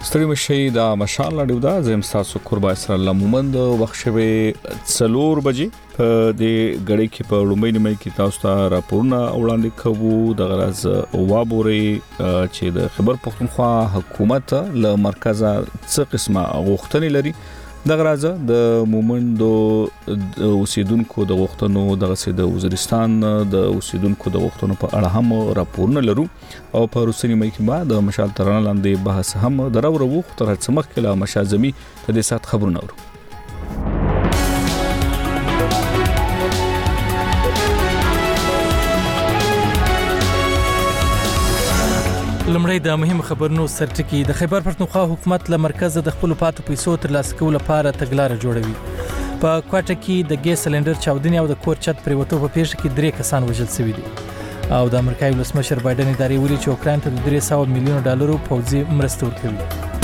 ستړي مشي دا مشال لړیو دا زم تاسو قربا سره الله مومند وخښوي 4 بجې په دې غړي کې په لومړی نیمه کې تاسو ته راپورونه وړاندې کوو د غرض وابوري چې د خبر پښتونخوا حکومت له مرکزه څه قسمه غوښتنې لري د غرض د مومندو اوسیدونکو د غوښتنو د غسید وزیرستان د اوسیدونکو د غوښتنو په اړه هم راپورونه لرو او په روسي نیمه کې بعد مشال ترانه لاندې بحث هم درورو تر څه مخکې له مشازمي د دې سات خبرونه ورو لمړی د مهم خبرونو سرټکی د خیبر پښتونخوا حکومت له مرکز د خپل پاتو پیسو تر لاس کول لپاره تګلارې جوړوي په کوټه کې د ګیس سلندر چاودنې او د کور چت پریوتو په پیښه کې 3 کسان وژل شوي دي او د امریکایي ولسمشر بایدن ادارې ویلي چې اوکراین ته $300 میلیون پوځي مرسته ورکوي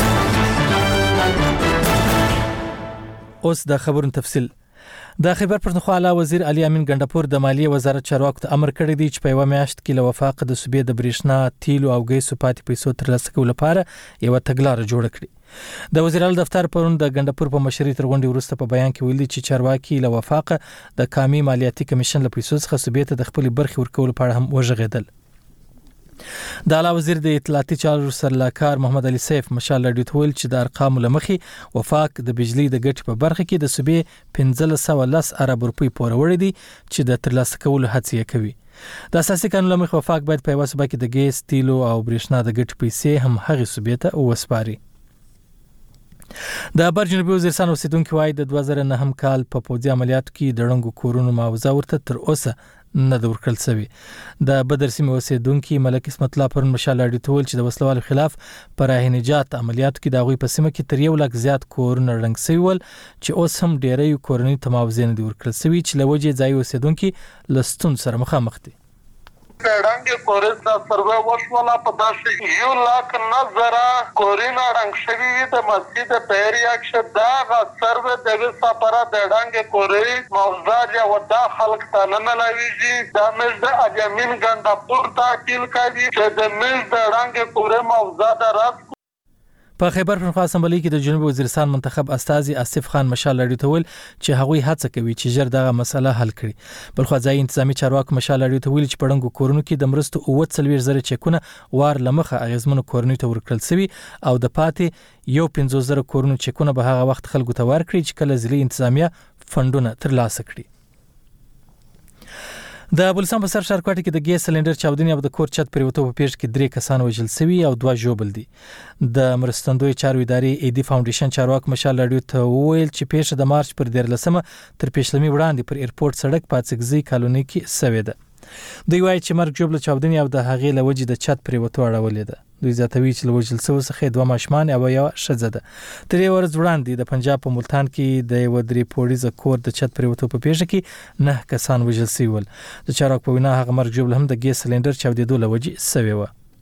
اوس د خبرونو تفصیل د خیبر پښتونخوا اعلی وزیر علي امین ګندپور د مالیه وزارت چارواکو ته امر کړی دی چې په یو میاشت کې له وفاق د صوبې د برېښنا تیلو او ګیسو پاتې پیسو ترلاسه کولو لپاره یو تګلارې جوړ کړي د وزیر اعلی دفتر پرون د ګندپور په مشرۍ تر غونډې وروسته په بیان کې ویلي چې چارواکي له وفاق د قامي مالیاتي کمیشن له پیسو څخه صوبې ته د خپل برخې ورکولو په اړه هم وژغېدل د اعلی وزیر د اطلاعاتي چارو سرلاکار محمد علي سیف مشال لړیو ته ویل چې د ارقامو لمخې وفاق د بجلی د ګټې په برخه کې د صوبې 1510 ارب روپۍ پورې وړي دي چې د ترلاسه کولو هڅه کوي د اساسي قانون لمخې وفاق باید په وسبه کې د ګیس تیلو او برېښنا د ګټې پیسې هم هغې صوبې ته وسپاري د بر جنوبي وزیرستان اوسیدونکو وايي د 2009 کال په پوځي عملیاتو کې د ړنګو کورونو معاوضه ورته تر اوسه نه د ورکړل شوی د بدر سیمه اوسیدونکو ملک اسمت الله پرون مشال لړیو ته ویل چې د وسلوالو خلاف پراه نجات عملیاتو کې د غوي په سیمه کې تر 1 لک زیات کورونه رنګ شوی ول چې اوس هم ډېری کورنۍ ته معاوضه نه دی ورکړل شوی چې لوجه ځای اوسیدونکو لستون سره مخامخ دي رنګ کورز دا سروې وشوله په داسې 1 لک نظر کورونه رنګ شوی د مسجد پیری اکشه دا سروې د سفره د رنګ کورې موضوع یا ودا خلق ته نه لويږي دا مز د اجمین ګندپور تاکیل کوي چې د مز د رنګ کورې موضوع درس په خیبر پښتونخوا اسمبلی کې د جنوبي وزیرستان منتخب استاذ آصف خان مشال لړیو ته ویل چې هغوی هڅه کوي چې ژر دغه مسله حل کړي بلخو ځای انتظامی چارواکو مشال لړیو ته ویل چې پړنګو کورونو کې د مرستو 40,000 چکونه وار لمخه اغیزمنو کورونو ته ورکړل شوی او د پاتې 15,000 کورونو چکونه به هغه وخت خلکو ته ورکړي چې کله ځلې انتظامیه فندونه ترلاسه کړي د بلسان په سر شارکوټي کې د ګیس سلندر چاودنې او د کور چت پریوتو په پیښه کې 3 کسان وژل شوي او 2 ژوبل دي د مرستندوی چارو ادارې ایدي فاونډیشن چارواک مشال لړیو ته ویل چې پیښه د مارچ پر 13 تر پیښلمي وړاندې پر ایرپورټ سړک پاتسګزي کالونی کې شوې ده دوی وايي چې مرګ جوړل چاودنې او د هغې لوجې د چت پریوتو اړولې ده دوی ځاتوي چې لوجل سو څخه 2 ماشمان او یو شزه ده تر یو ورځ وړاندې د پنجاب په ملتان کې د یو درې پوړیزه کور د چت پریوتو په پیښه کې 9 کسان وژل شوي ول د چارواک په وینا هغه مرګ جوړل هم د ګیس سلندر چاودېدو لوجې شوی و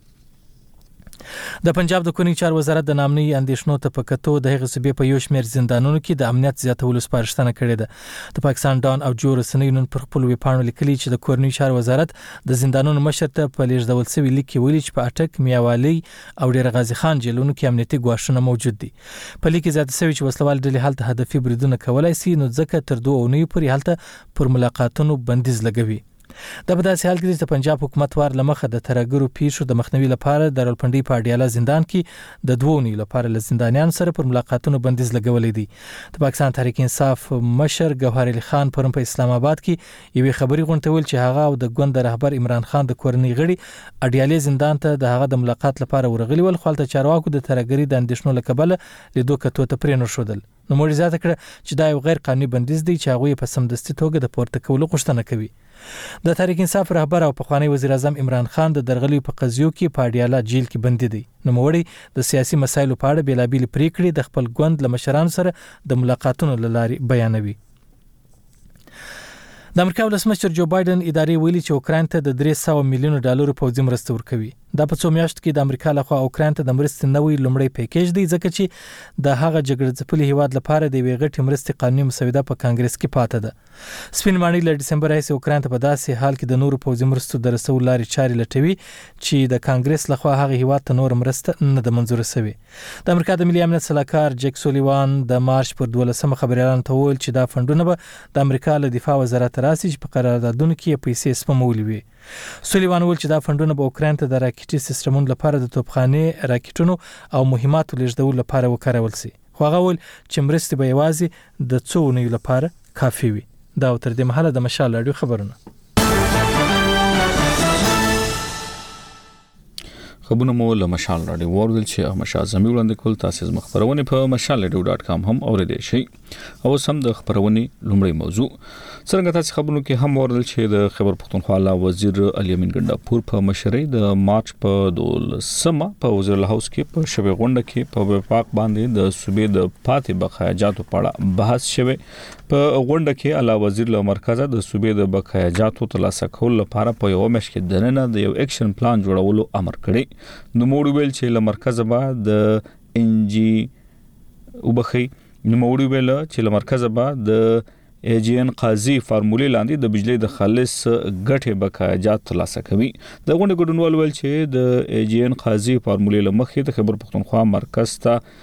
د پنجاب د کورنۍ چارو وزارت د نامنۍ اندیشنو ته په کتو د هغې صوبې په یو شمېر زندانونو کې د امنیت زیاتولو سپارښتنه کړې ده د پاکستان ډان او جو رسنیو نن پر خپل ویبپاڼو لیکلي چې د کورنۍ چارو وزارت د زندانونو مشر ته په لیږدول شوي لیک کې ویلي چې په اټک میاوالي او ډیر غازي خان جیلونو کې امنیتي ګواښونه موجود دي په لیک کې زیاته شوی چې وسلوال ډلې هلته هدفي بریدونه کولای شي نو ځکه تر 2 اونۍ پورې هلته پر ملاقاتونو بندیز لګوي د په داسې حال کې چې پنجاب حکومت وار لمخه د ترګرو پیښو د مخنیوي لپاره د رولپنډي په اډیاله زندان کې د 2 اونۍ لپاره له زندانیانو سره پر ملاقاتونو بندیز لګولې دي د پاکستان تحریک انصاف مشر ګوهر علي خان پرون په اسلام آباد کې یوې خبري غونډه ویل چې هغه او د ګوند رهبر عمران خان د کورنۍ غړي اډیاله زندان ته د هغه د ملاقات لپاره ورغلي ول خو ته چارواکو د ترګري د اندیشنو لکبله لیدو کتو ته پرې نه شودل نو موري زیاته کړه چې دا یو غیر قانوني بندیز دی چې هغه په سمدستي توګه د پورته کولو غوښتنه کوي د تحریک انصاف رهبر او پخوانی وزیر اعظم عمران خان د درغلي په قضیو کې په اډیاله جیل کې بندي دي نو موري د سیاسي مسایلو په اړه بیلابېل پریکړې د خپل ګوند له مشرانو سره د ملاقاتونو لاري بیانوي د امریکا ولسمشر جو بایدن ادارې ویلي چې اوکراین ته د 300 میلیون ډالر پوځي مرسته ورکوي. دا په څو میاشتو کې د امریکا لخوا اوکراین ته د مرستې نوې لومړی پیکیج دی ځکه چې د هغه جګړه ځپلي هیواد لپاره د یوې غټې مرستې قانوني مسوده په کانګرس کې پاتې ده. سپین ماڼۍ له ډسمبر راهیسې اوکراین ته په داسې حال کې د نورو پوځي مرستو د رسولو لارې چارې لټوي چې د کانګرس لخوا هغه هیواد ته نور مرسته نه ده منظور شوې. د امریکا د ملي امنیت سلاکار جک سولیوان د مارچ پر 12 خبريالانو ته وویل چې دا فندونه به د امریکا له دفاع وزارت راسي چې په قراردادونو کې پیسې سپمولې وي. سولیوان وویل چې دا فندونه به اوکراین ته د راکټي سیستمونو لپاره د توپخانې راکټونو او مهماتو لیږدولو لپاره وکارول شي. خو هغه وویل چې مرستې به یوازې د څو اونیو لپاره کافي وي. دا تر دې مهاله د مشال رادیو خبرونه. خبرونه مو له مشال رادیو وردل چې احمد شاه زمي وړاندې کول. تاسو زما خبرونه په mashalradio.com هم اوریدئ شئ. او سم د خبرونه لومړی موضوع څنګه تاسو خبرونه کې هم وردل چې د خیبر پختونخوا لا وزیر علي امین ګنداپور په مشرۍ د مارچ په 12 په وزیر الهاوس کې په شبي غونډه کې په وفاق باندې د صوبې د پاتې بقایاجاتو په اړه بحث شوه. په غونډه کې اعلی وزیر له مرکزه د صوبې د بقایاجاتو ترلاسه کول لپاره په یو مشک کې دننه د یو اکشن پلان جوړولو امر کړی. نو موږ ویل چې له مرکزه به د انجی وبخي نو موږ ویل چې له مرکزه به د ایجین قاضي فارمولې لاندې د بجلی د خالص ګټه بقایاجات ترلاسه کوي. د غونډې ګډونوال ویل چې د ایجین قاضي فارمولې لمخې د خیبر پختونخوا مرکز ته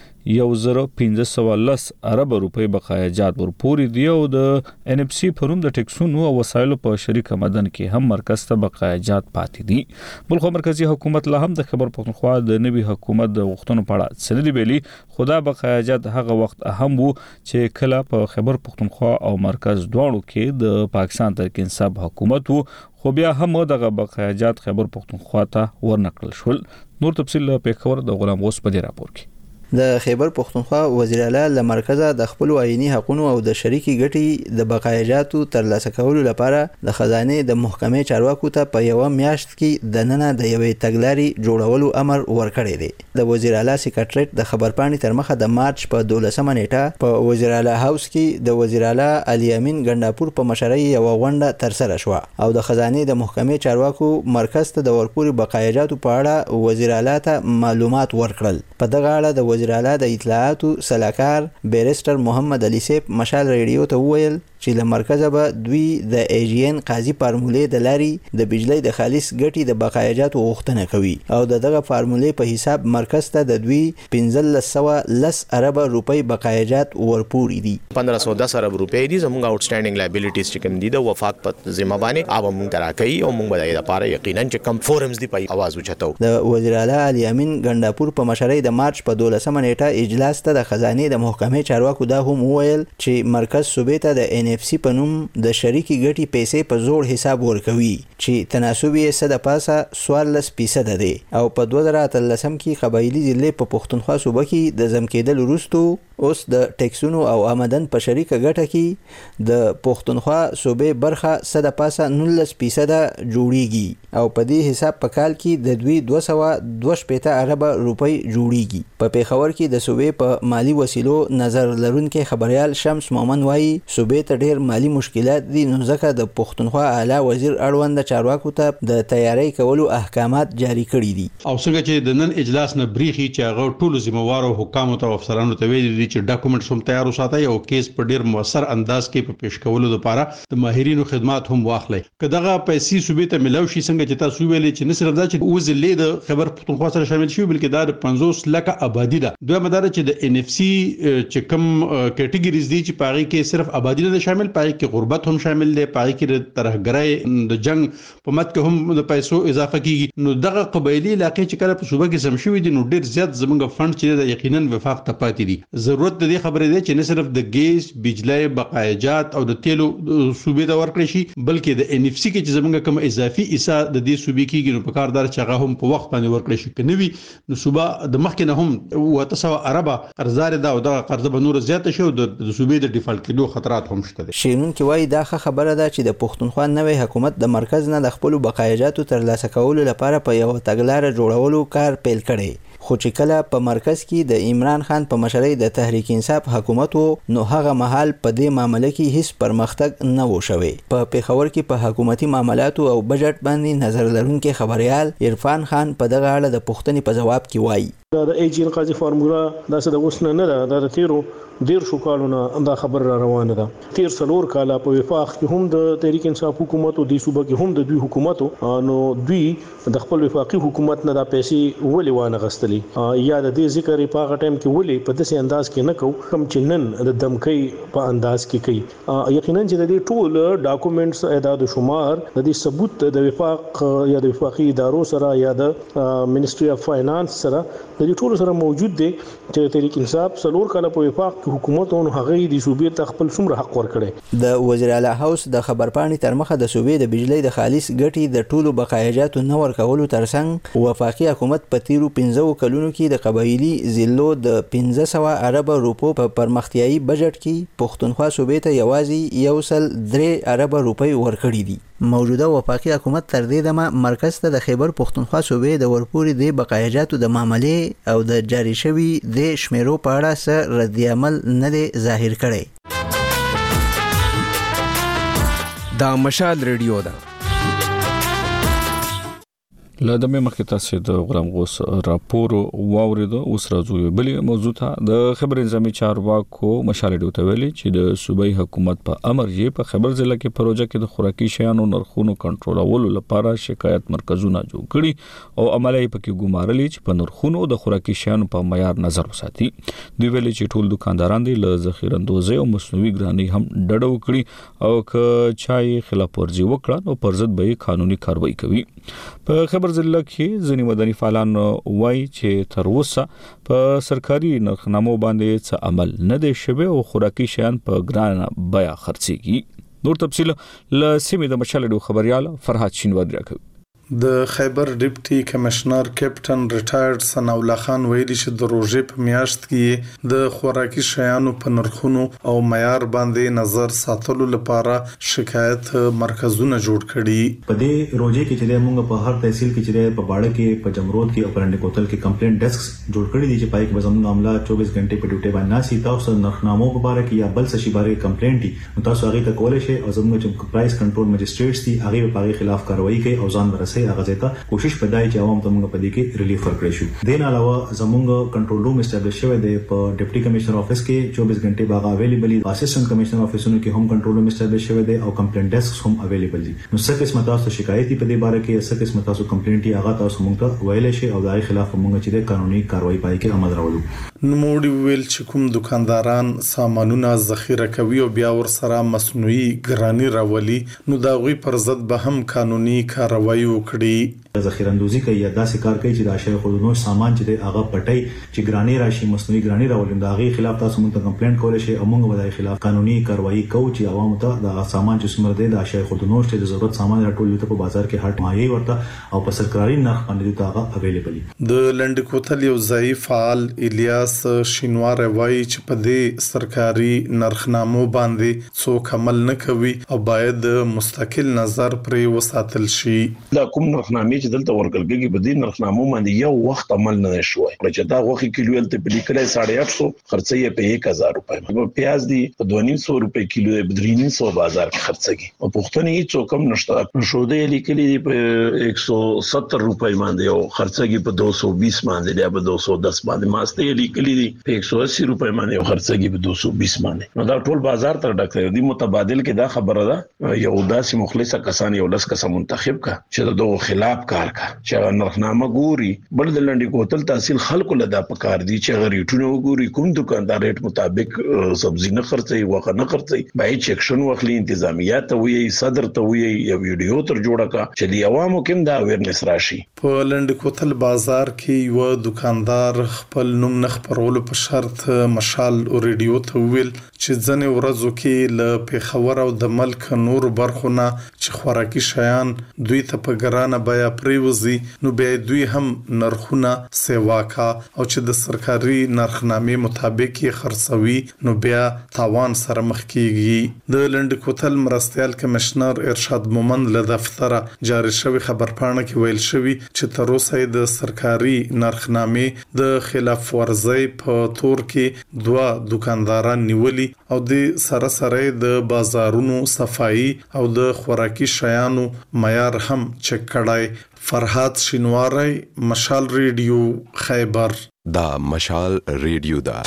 1510 ارب روپۍ بقایاجات ورپوري دی او د ان اف سی پروم د ټیکسونو او وسایلو په شریک مدن کې هم مرکز ته بقایاجات پاتې دي. بلخو مرکزی حکومت له هم د خیبر پختونخوا د نوي حکومت د غوښتنو په اړه سندې ویلي. خدا بقایاجات هغه وخت اهم وو چې کله په خیبر پختونخوا او مرکز دواړو کې د پاکستان تحریک انصاف حکومت وو خو بیا هم دغه بقایاجات خیبر پختونخوا ته ورنقل شول. نور تفصیل په خبر د غلام غوث په راپور کې. د خیبر پختونخوا وزیر اعلی له مرکزه د خپل آئینی حقوقو او د شریکي ګټې د بقایاجاتو ترلاسه کولو لپاره د خزانه د محکمې چارواکو ته په یو میاشت کې د نننه د یوې تګلارې جوړولو امر ورکړی دی. د وزیر اعلی سیکریټریټ د خبرپاڼې تر مخه د مارچ په 12 نیټه په وزیر اعلی هاوس کې د وزیر اعلی علي امین ګنداپور په مشرۍ یو غونډه تر سره شو او د خزانه د محکمې چارواکو مرکز ته د ورپوري بقایاجاتو په اړه وزیر اعلی ته معلومات ورکړل. په دغه اړه د وزیر اعلی د اطلاعاتو سلاکار بیرستر محمد علي سیب مشال رادیو ته وویل چې له مرکزه به دوی د ایجین قاضي فارمولې د لاري د بجلی د خالص ګټې د بقایاجاتو غوښتنه کوي او دغه فارمولې په حساب مرکز ته د دوی 1510 ارب روپۍ بقایاجات ورپوري دي. 1510 ارب روپۍ دي زموږ آوټسټانډینګ لایبیلیټیز چې کوم دي د وفاق په ذمہ باندې اوب موږ ترا کوي او موږ به د لپاره یقینا چې کم فورمز دی په आवाज وچتو. د وزیر اعلی علي امین ګنداپور په مشرۍ د مارچ په 12 نیټه اجلاس ته د خزانه د محکمې چارواکو دا هم وویل چې مرکز صوبې ته د ان اف سی په نوم د شریکي ګټې پیسې په زوړ حساب ورکوي چې تناسب یې 14% دی او په 2013 کې قبایلی ضلع په پښتونخوا صوبه کې د ځم کېدل وروسته اوس د ټیکسونو او آمدن په شریکه ګټه کې د پښتونخوا صوبې برخه 19% جوړیږي او په دې حساب په کال کې د دوی 222 ارب روپۍ جوړیږي. په پیښور کې د صوبې په مالی وسیلو نظر لرونکي خبريال شمس مومن وایي صوبې ته ډېر مالی مشکلات دي نو ځکه د پښتونخوا اعلی وزیر اړوند چارواکو ته د تیاری کولو احکامات جاری کړي دي. او څنګه چې د نن اجلاس نه بریخي چې هغه ټولو ذمہوارو حکامو ته افسرانو ته ویلي دي چې ډاکومېنټس هم تیار وساتئ او کیس په ډېر موثر انداز کې په پیښ کولو لپاره د ماهرینو خدمات هم واخلئ. کداغه پیسې صوبې ته ملو شي څنګه چې تاسو ویلي چې نه صرف دا چې وزلې د خبر پښتونخوا سره شامل شي بلکې دا 50 لک آبادی ده. دوه مدار چې د ان اف سی چې کوم کټګوریز دي چې پاره کې صرف آبادی نه شامل پاره کې غربت هم شامل دي پاره کې ترهګرۍ د جنگ په مت کې هم د پیسو اضافه کیږي. نو دغه قبایلی علاقې چې کله په صوبه کې سم شوی دي نو ډیر زیات زمونږ فند چې د یقینا وفاق ته پاتې دي. ضرورت د دې خبرې ده چې نه صرف د ګیس بجلی بقایاجات او د تیلو صوبې ته ورکړي شي بلکې د ان اف سی کې چې زمونږ کوم اضافي حصہ د دې صوبې کې نو په کاردار چې هغه هم په وخت باندې ورکړي شي کني نو صوبه د مخکې نه هم 900 ارب قرضدار ده او د قرض به نور زیات شي او د صوبې د ډیفالت کېدو خطرات هم شته. شینون کې وایي دا خبره ده چې د پښتونخوا نوې حکومت د مرکز نه د خپل بقایاجاتو ترلاسه کولو لپاره په یو تګلارې جوړولو کار پیل کړي خو چې کله په مرکز کې د عمران خان په مشرۍ د تحریک انصاف حکومت نو هغه مهال په دې معاملې کې هیڅ پرمختګ نه و شوی. په پیښور کې په حکومتي معاملاتو او بجټ باندې نظر لرونکي خبريال عرفان خان په دغه اړه د پوښتنې په جواب کې وایي د ایجی قاضي فارمولا دا څه د وسنه نه ده د تیرو ډیر شو کالونه دا خبر را روانه ده. تیر څلور کاله په وفاق کې هم د تحریک انصاف حکومت او د صوبه کې هم د دوی حکومت نو دوی د خپل وفاقي حکومت نه د پیسې ولې وانه غستلی یا د دې ذکر په هغه ټایم کې ولې په داسې انداز کې نه کو کوم چې نن د دمکۍ په انداز کې کوي. یقینا چې د دې ټول ډاکومېنټس اعداد او شمار د دې ثبوت د وفاق یا د وفاقي ادارو سره یا د منیسټري اف فاینانس سره د دې ټول سره موجود دي چې تحریک انصاف څلور کاله په وفاق حکومت او هغه د صوبې ته خپل څومره حق ورکړي. د وزیر اعلی هاوس د خبرپاڼې تر مخه د صوبې د بجلی د خالص ګټې د ټولو بقایاجاتو نه ورکولو ترڅنګ وفاقي حکومت په تیرو 15 کلونو کې د قبایلی ضلعو د 1500 ارب روپو په پرمختیايي بجټ کې پښتونخوا صوبې ته یوازې 1.3 ارب روپۍ ورکړي دي. موجوده وفاقي حکومت تر دې دمه مرکز ته د خیبر پښتونخوا صوبې د ورپورې د بقایاجاتو د معاملې او د جاری شوی د شمیرو په اړه څه رد عمل نه دی ظاهر کړی. دا مشال ریډیو ده. لدمه مخکې تاسو د غلام غوث راپور واوریدو. اوس راځو یو بل موضوع ته. د خبر نظامی چارواکو مشال ریډیو ته ویلي چې د صوبایي حکومت په امر یې په خبر ضلع کې پروژه کې د خوراکي شیانو نرخونو کنټرولولو لپاره شکایت مرکزونه جوړ کړي او عملي پکې ګمارلي چې په نرخونو د خوراکي شیانو په معیار نظر وساتي. دوی ویلي چې ټول دکانداران دي له ذخیره اندوزي او مصنوعي ګراني هم ډډه وکړي او که چای خلاف ورزي وکړه نو پر ضد به قانوني کاروایی کوي. په خبر ضلع کې ځینې مدني فعالان وایي چې تر اوسه په سرکاري نرخنامو باندې څه عمل نه دی شوی او خوراکي شیان په ګرانه بیه خرڅيږي. نور تفصیل له سیمې د مشال ډیو خبريال فرحات شینوادي راکوي. د خیبر ډیپټي کمشنر کیپټن ریټایرډ ثناء الله خان ویلي چې د روزې په میاشت کې د خوراکي شیانو په نرخونو او معیار باندې نظر ساتلو لپاره شکایت مرکزونه جوړ کړي. په دې روزې کې چې موږ په هر تحصیل کې چې په باړه کې په جمرود کې او پرنډ کوتل کې کمپلینټ ډیسکس جوړ کړي دي چې پای کې زموږ عمله 24 غنټې په ډیوټي باندې ناسي. تاسو نرخنامو په اړه کې یا بل څه شي باندې کمپلینټ دي تاسو هغه ته کولای شئ او زموږ چې پرایس کنټرول مجستریټس دي هغه په خلاف کاروایی کوي او ځان ورسي هغه ځکه کوشش پدای چې عوام ته موږ په دې کې ریلیف ورکړی شو. دین علاوه زموږ کنټرول روم اسټابلیش شوی دی په ډیپټي کمشنر افیس کې 24 غنټې باغ اویلیبل دي. اسسټنټ کمشنر افیسونو کې هم کنټرول روم اسټابلیش شوی دی او کمپلینټ ډیسکس هم اویلیبل دي. نو څه قسمه تاسو شکایت په دې باره کې څه قسمه تاسو کمپلینټ هغه تاسو موږ ته ویلای شئ او دغه خلاف موږ چې د قانوني کاروایی پای کې عمل راوړو. نو موږ ویل چې کوم دکانداران سامانونه ذخیره کوي او بیا ور سره مصنوعي ګرانی راولي نو دا غوي پر ضد به هم قانوني کاروایی وکړي. ذخیره اندوزی کوي یا داسې کار کوي چې د اشیاء خودنو سامان چې د هغه پټي چې ګرانی راشي مصنوعي ګرانی راولي دا غي خلاف تاسو موږ ته کمپلینټ کولای شئ او موږ به د خلاف قانوني کاروایی کوو چې عوام ته د سامان چې سمره د اشیاء خودنو چې د ضرورت سامان راټول ته په بازار کې هټ مایي ورته او په سرکاري نرخ باندې دا هغه اویلیبل دي. د لند کوتل یو ځای فعال الیاس شینوار وایي چې په دې سرکاري نرخنامو باندې څوک عمل نه کوي او باید مستقل نظر پرې وساتل شي. دا کوم نرخنامې چې دلته ورکړل کېږي په دې نرخنامو باندې یو وخت عمل نه شوی. چې دا غوخي کیلو ته په لیکلای 850 خرڅي په 1000 روپۍ په پیاز دی په 200 روپۍ کیلو په 300 بازار کې خرڅي او پښتني هیڅ کم نشته. شو دې لیکلي دی په 170 روپۍ باندې او خرڅي په 220 باندې یا په 210 باندې ماسته لیکلي دی په 180 روپۍ باندې او خرڅي په 220 باندې. نو دا ټول بازار تر ډکه دی. متبادل کې دا خبره ده یو داسې مخلصه کسان یو لس کس منتخب کا چې دغه خلاف کار کا چې نرخنامه ګوري. بل د لنډي کوتل تحصیل خلکو لدا پکار دي چې غریټونه وګوري کوم دکاندار ریټ مطابق سبزی نه خرڅي وغه نه خرڅي بای چیکشن وخلی انتظامیه ته وی صدر ته وی یو ویډیو تر جوړه کا چې دی عوامو کوم دا اویرنس راشي. په لنډي کوتل بازار کې یو دکاندار خپل نوم نه خبرولو په شرط مشال او ریډیو ته ویل چې ځنې ورځو کې ل پیښور او د ملک نور برخونه چې خوراکي شیان دوی ته په ګرانه بیا پریوزي نو بیا دوی هم نرخونه سیواکا او چې د سرکاري نرخنامې مطابق یې خرڅوي نو بیا تاوان سره مخ کیږي. د لنډ کوتل مرستيال کمشنر ارشاد مومند له دفتره جاری شوی خبرپاڼه کې ویل شوی چې تر اوسه د سرکاري نرخنامې د خلاف ورزي په تور کې 2 دکانداران نیولي او د سره د بازارونو صفائی او د خوراکي شیانو معیار هم چک کړای. فرحات شینواری، مشال ریډیو، خیبر. دا مشال ریډیو دا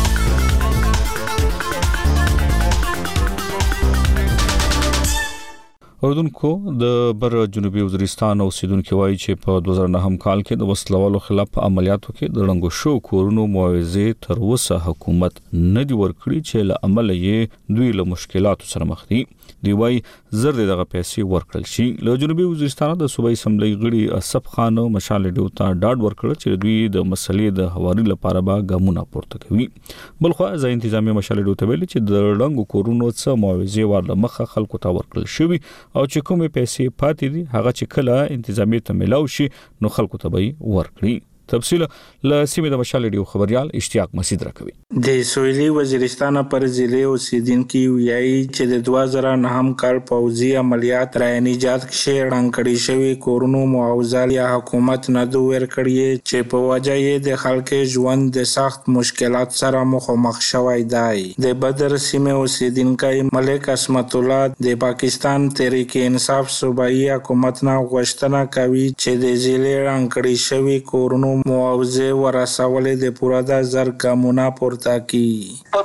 اوردونکو د بر جنوبي وزیرستان اوسیدونکو وایي چې په 2009 کال کې د وسلوالو خلاف عملیاتو کې د رنګو شو کورونو معاوضه تر اوسه حکومت نه دی ورکړي چې له عمل یې دوی له مشکلاتو سره مخ دي. دی وایي زر دغه پیسې ورکړل شي. له جنوبي وزیرستان د صوبایي اسمبلی غړي اسف خان مشال ډیو ته ډاډ ورکړ چې دوی د مسلې د حواري لپاره به ګامونه پورته کوي. بلخو ځای انتظامی مشال ډیو ته ویلي چې د رنګو کورونو څخه معاوضه ورله مخه خلکو ته ورکړل شوی او چې کومې پیسې پاتې دي هغه چې کله انتظامی ته ملاو شي نو خلکو ته به ورکړي. تفصیل له سیمه د مشال ډیو خبريال اشتیاق مسعود راکوي. د سویلي وزیرستان پر ضلع اوسیدونکو ویایي چې د 2009 کال پوځي عملیات را نجات کې رنګړی شوی کورونو معاوضه یا حکومت نه دوه ورکړي چې په وجه یې د خلکو ژوند د سخت مشکلات سره مخ شوی دی. د بدر سیمه اوسیدونکو ملک اسمت الله د پاکستان تحریک انصاف صوبایي حکومت نه غوښتنه کوي چې د ضلع رنګړی شوی کورونو معاوضه ورسولې د پوره د زر ګامونه پورته کی. په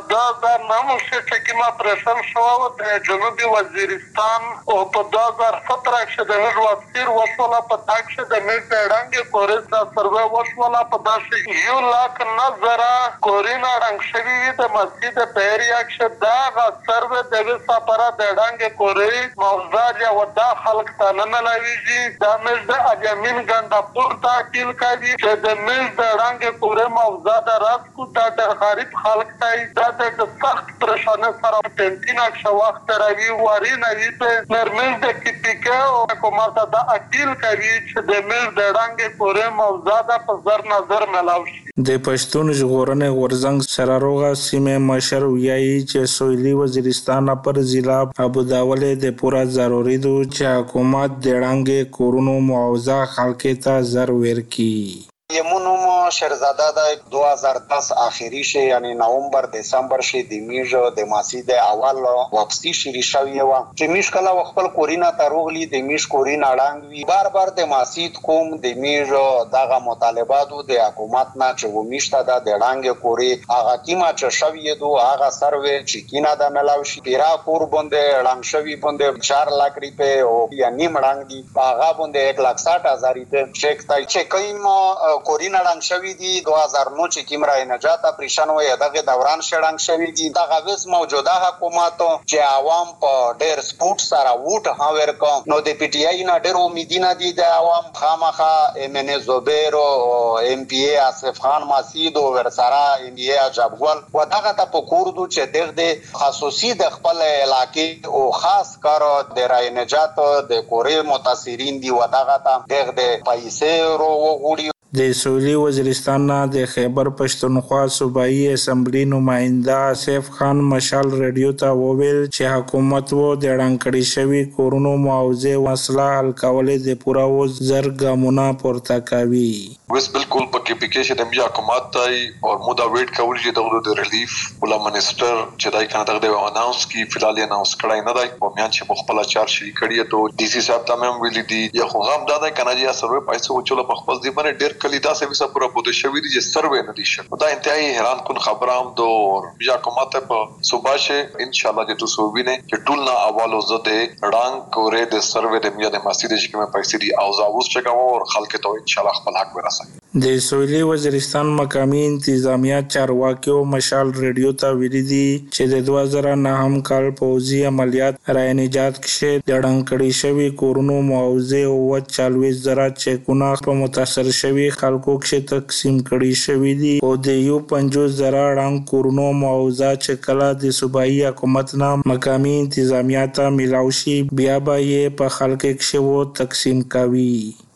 2009 کې ما پرسل شو د جنوبي وزیرستان او په 2017 کې د نړواتیر وسوله په تاک شه د میټ ډنګ کورس د سروې وسوله په داسې 1 لک نظره کورینا رنګ شوی د مسجد پیریا کې دا غ سروې د وسپاره د ډنګ کوري موضوع یا ودا خلق ته نه لويږي د مز د اجمین ګنده پورته کیل کوي د مز د رنګ کوري موضوع د راس کو د خارج خلق ته د سخت پریشانه سره ټینټینا شو وخت راوي واري نه وي په نرمز د کیپیکا او حکومت د اکیل کوي چې د مز د رنګ کوري موضوع د په زر نظر ملاو شي. د پښتون ژغورنې غورزنګ سره روغه سیمه مشر ویایي چې سویلي وزیرستان پر ضلع ابوداولې د پورا ضروري دي چې حکومت د رنګ کورونو معاوضه خلک ته زر ورکړي. یمونم شهرزاده د 2010 اخیری شي یعنی نومبر دسمبر شي د میژ د ماسید اول واپسی شری شوی و چې میش کله خپل کورینا تروغلی د میش کورینا ډنګ وی بار د ماسید کوم د میژ دغه مطالباتو د حکومت نه چې و میشته د ډنګ کوري هغه کیما چې شوی دو هغه سروې چې کینا د ملاو شي پیرا کور باندې ډنګ شوی باندې 4 لک روپے او یا نیم ډنګ دی هغه باندې 1,60,000 روپے چیک تای چې کیم کورینا ډنګ شوی دی 2009 چې کیمرا نجات پریشان وي دغه دوران شړنګ شوی دی دغه وس موجوده حکومت چې عوام په ډېر سپورت سره ووټ هاور کوم نو د پی ټی آی نه ډېر امیدونه دي د عوام خامخا ام ان زوبیر او ام پی ای اسف خان ماسید او ورسره ام پی ای اجابول و دغه ته په کوردو چې دغه خصوصي د خپل علاقې او خاص کار د رای نجات د کوري متاثرین دی و دغه ته دغه پیسې ورو وغوړي. د سویلي وزیرستان نه د خیبر پښتونخوا صوبایي اسمبلی نماینده اسف خان مشال ریډیو ته وویل چې حکومت وو د رنګړی شوی کورونو معاوضه مسله حل کولې د پوره وز زر ګامونه پورته کوي. وس بالکل پکې پکې چې د حکومت تای او مودا ویټ کول چې د ریلیف ولا منسٹر چې دای کنه دغه اناونس کی فلال اناونس کړای نه دای او میان چې مخبل چار شي کړی ته ډي سي صاحب ته هم ویلي دي یا خو غاب دادا کنه چې سروې پیسې وچول په خپل دی باندې ډیر کلیدا سه وسه پورا بده شوی دي چې سروې نه دي شو دا انتهایی حیران کن خبرام دو بیا حکومت په صبح شه ان شاء الله چې تاسو وینئ چې ټول نه اولو زده رنګ کورې د سروې د میا د مسجد چې کومه پیسې دي او زاوس چکاو او خلک ته ان شاء الله خپل حق ورسوي. د سویلي وزیرستان مقامی انتظامیه چارواکیو مشال ریډیو ته ویلي دي چې د 2009 کال پوځي عملیات را نجات کې د رنګړی شوی کورونو معاوضه او 40,000 چکونه په متاثر شوی خلکو کې تقسیم کړي شوی دي او د یو 50,000 رنګ کورونو معاوضه چې کله د صوبایي حکومت نه مقامی انتظامیه ته ملاوي شي بیا به یې په خلکو کې وو تقسیم کوي.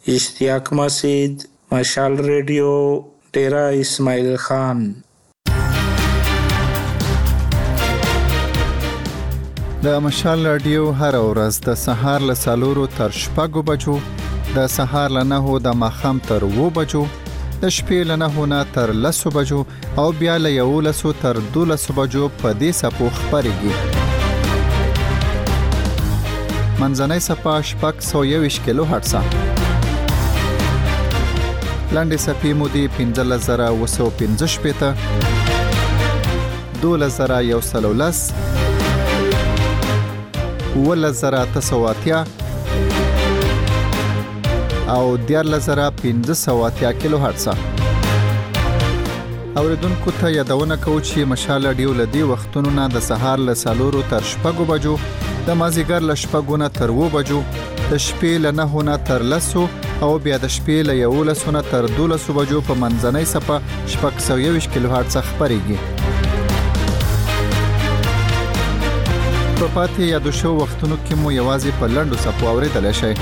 اشتیاق مسعود، مشال ریډیو، ډیرا اسماعیل خان. د مشال رادیو هر ورځ د سهار له 4 تر 6 بجو، د سهار له 9 د ماخام تر 2 بجو، د شپې له 9 نه تر 10 بجو او بیا له 11 تر 12 بجو په دې سپو خبريږي. منځنۍ صفه 621 کیلو هرتز. لاندې صفې مودې 15915 12110 11980 او 14580 کیلو هرتز. اوریدونکو ته یادونه کوم چې مشال رادیو لدی وختونو نه د سهار له 4 تر 6 بجو، د مازیګر له 6 نه تر 2 بجو، د شپې له 9 نه تر 10 او بیا د شپې له 11 نه تر 12 بجو په منځنۍ صفه 621 کیلو هرتز خبريږي. په پاتې یادو شو وختونو کې مو یوازې په لنډو صفو اوریدل شي.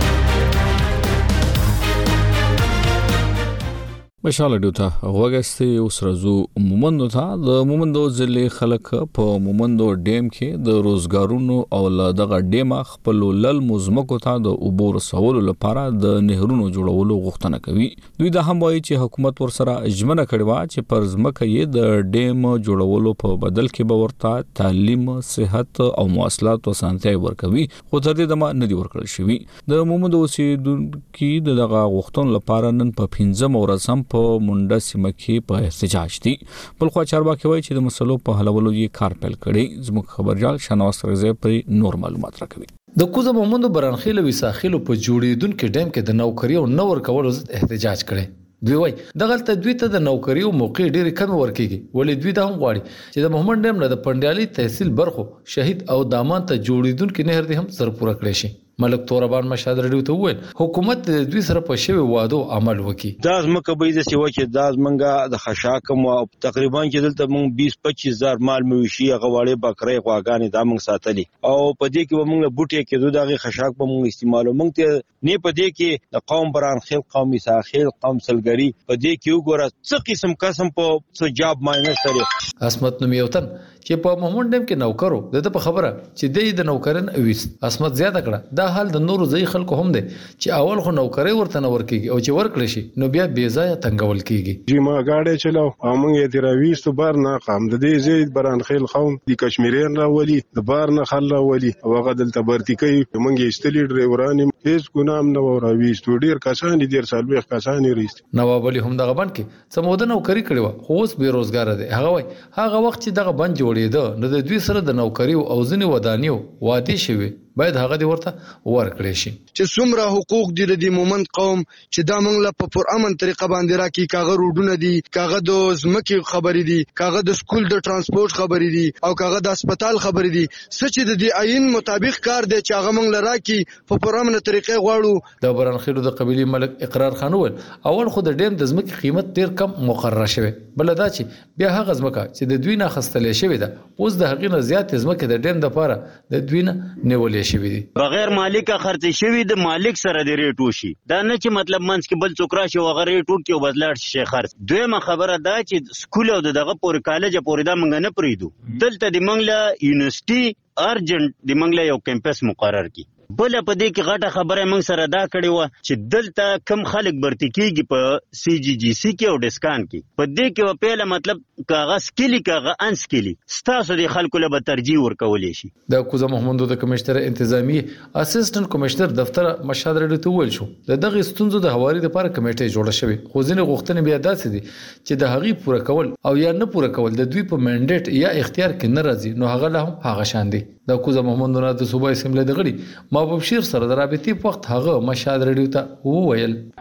مشال رادیو ته وګورئ. اوس راځو مومندو ته. د مومندو ضلع خلک په مومندو ډیم کې د روزګارونو او دغه ډیم خپل لل مزمکو ته د عبور سوالو لپاره د نهرونو جوړولو غوښتنه کوي. دوی دا هم وایي چې حکومت ورسره اجمنه کړې و چې پر ځمکه یې د ډیم جوړولو په بدل کې به ورته تعلیم، صحت او مواصلات او سانتي ورکوي، خو تر دې دمه نه دی ورکړل شوی. د مومندو اوسیدونکو دغه غوښتنو لپاره نن په 15 ورځ هم په منډه سیمه کې په احتجاج دي. بل خو چارواکي وایي چې د مسلو په حلولو یې کار پیل کړي. زموږ خبرجال شناس رضا پر نور معلومات راکوي. د کوزه مومندو برانخیل وساخیلو په جوړیدونکو ډیم کې د نوکری او نور کولو احتجاج کړي. دوی وایي دغه دوی ته د نوکری او موقع ډېر کم ورکیږي، ولې دوی دا هم غواړي چې د محمد ډیم نه د پندیالي تحصیل برخو شهید او دامان ته جوړیدونکو نهر دې هم سر پوره کړی شي. ملک توربان مشهد رډیو ته وویل حکومت د دوی سره په شوی وادو عمل وکړي. دا زمکه به د سیو چې دا زمنګه د خشاکم او تقریبا چې دلته مونږ 20-25 هزار مال موشي غواړي بکرې غواګانې دا مونږ ساتلي او په دې کې مونږ بوټي کې دغه خشاک به مونږ استعمالو. مونږ ته نه په دې کې د قوم برانخیل، قومي ساحل، قوم سلګری په دې کې وګوره څه قسم په جاب ماینس سره. اسمت نومیوتن چې په محمد ډیم کې نوکرو دته په خبره چې د نوکرن اویس اسمت زیاته کړه. دا حال د نورو ځای خلکو هم دی چې اول خو نوکري ورته نه ورکیږي او چې ورکړي شي نو بیا بې ځای تنګول کیږي. چې ما گاډي چلاو او موږ یې تراويستو بار نه قام د دې زید برانخیل قوم د کشمیرین راولي د بار نه خل راولي او هغه دلته برتی کوي. موږ یې استلی ډرایوران هیڅ ګنام نه وراويستو. ډیر کسان دي سالوي کسان ریست. نواب علي هم دغه بند کې سموده نوکری کړي و خو اوس بیروزګار دي. هغه وای هغه وخت چې دغه بند جوړېده نو د دوی سره د نوکری او ځنی ودانیو وادي شوی باید هغه دی ورته ورکړي شي. چې څومره حقوق دي د مومند قوم چې دا موږ له په پرامن طریقه باندې راکې کاغه روډونه دي، کاغه د زمکي خبرې دي، کاغه د سکول د ترانسپورت خبرې دي او کاغه د هسپتال خبرې دي. سچ د دې عین مطابق کار دی چې هغه موږ لراکې په پرامن طریقې غواړو. د برانخیلو د قبيلي ملک اقرار خان ول اول خو د ډیم د زمکي قیمت ډیر کم مقرره شوی، بل دا چې بیا هغه زمکه چې د دوی نه خستلې شوی ده اوس د هغې نه زیات زمکه د ډیم د پاره د دوی نه نیولې شوی دي. بغیر مالک خرڅ شوی د مالک سره د ریټ وشي. دا نه چې مطلب منځ کې بل څوک راشي او غیر ریټ وکي او بدلاړ شي خرڅ. دویمه خبره دا چې سکول او دغه پورې کالج پورې دا منګ نه پریدو. دلته د منګله یونیورسيټي ارجنټ د منګله یو کیمپس مقرر کی. بل په دې کې غټه خبره موږ سره دا کړې و چې دلته کم خلک برتی کیږي په سی جی جی سی کې او ډسکان کې. په دې کې و پیله مطلب کاغذ کلی کاغذ انس کلی ستاسو د خلکو له ترجیح ورکولې شي. د کوزه محمدو د کمشنر انتظامی اسسټنټ کمشنر دفتر مشهد رډیو ته ویل شو دغه ستونزو د حوالې لپاره کمیټه جوړه شوې خو ځینې غوښتنې بیا داسې دي چې د هغې پوره کول او یا نه پوره کول د دوی په منډیټ یا اختیار کې نه راځي نو هغه له هم هغه شان دي. د کوزه محمدو نه د صوبای اسمبلی د غړي محبوب شیر سره د رابطې په وخت هغه مشهد رډیو ته وویل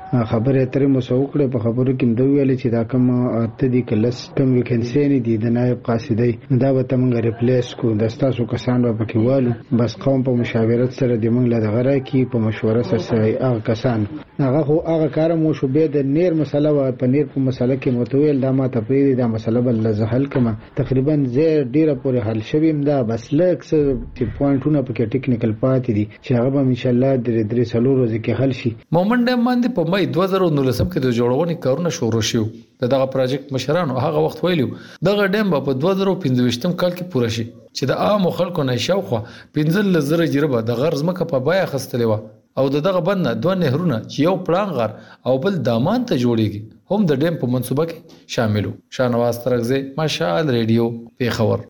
خبره ترې مو سوکړه په خبرو کې دوی ویل چې دا کوم ته دي کلس کوم ویکنسي نه دي د نائب قاصدی دا به تمنګ ریپلیس کو د تاسو کسان به پکې والو بس قوم په مشاورت سره د موږ له غره کې په مشوره سره هغه کسان هغه کار مو شو به د نیر مسله و په نیر په مسله کې متویل دا ما ته پیری دا مسله بل زحل کما تقریبا زه ډیره پورې حل شویم دا بس لکه چې پوینټونه پکې ټیکنیکل پاتې دي چې هغه به ان شاء الله درې سلو ورځې کې حل شي. مومن ډیم باندې په مې 2019 کې د جوړونې کارونه شروع شو. دغه پروجیکټ مشرانو هغه وخت ویلو دغه ډیم په 2015 کال کې پوره شي چې د عام خلکو نه شاوخوا 15,000 جربه د غرض مکه په بیا خستلې و او دغه بند دوه نهرونه چې یو پړان غر او بل دامان ته جوړیږي هم د ډیم په منصوبه کې شاملو. شانواز ترغزه مشال ریډیو پیښور.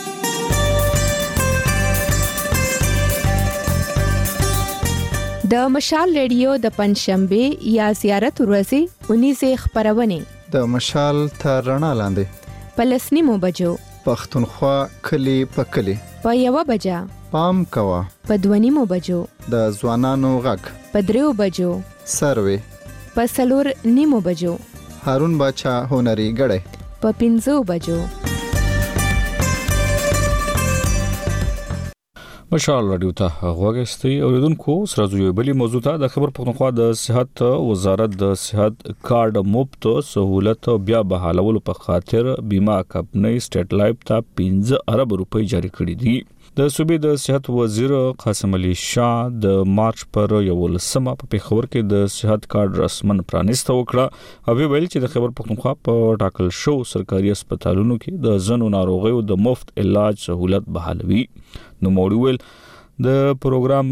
د مشال ریډیو د پنځشنبه یا زیارت ورځې 19 خبرونه د مشال تر رڼا لاندې پلسنی مو بجو پښتونخوا کلی په کلی په یو بجا پام کوا په 2 بجو د ځوانانو غږ په 3 بجو سروي په 4 بجو هارون باچا هنري غړې په 5 بجو. مشال رادیو ته غوږی اوریدونکو سره یو بلی موضوع ته د خبر پښتونخوا د صحت وزارت د صحت کارت مفت سہولت بیا بحالولو په خاطر بیمه کمپنۍ سټیټ لایف ته 15 ارب روپۍ جاری کړې دي. د صوبې د صحت وزیر قاسم علي شاه د مارچ پر 11 په پیښور کې د صحت کارت رسمن پرانیسته وکړه او ویل چې د خبر پښتونخوا په ټاکل شو سرکاري هسپتالونو کې د ځنو ناروغیو د مفت علاج سہولت بحالوي. نو موډول د پروګرام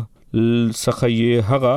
څخه یې هغه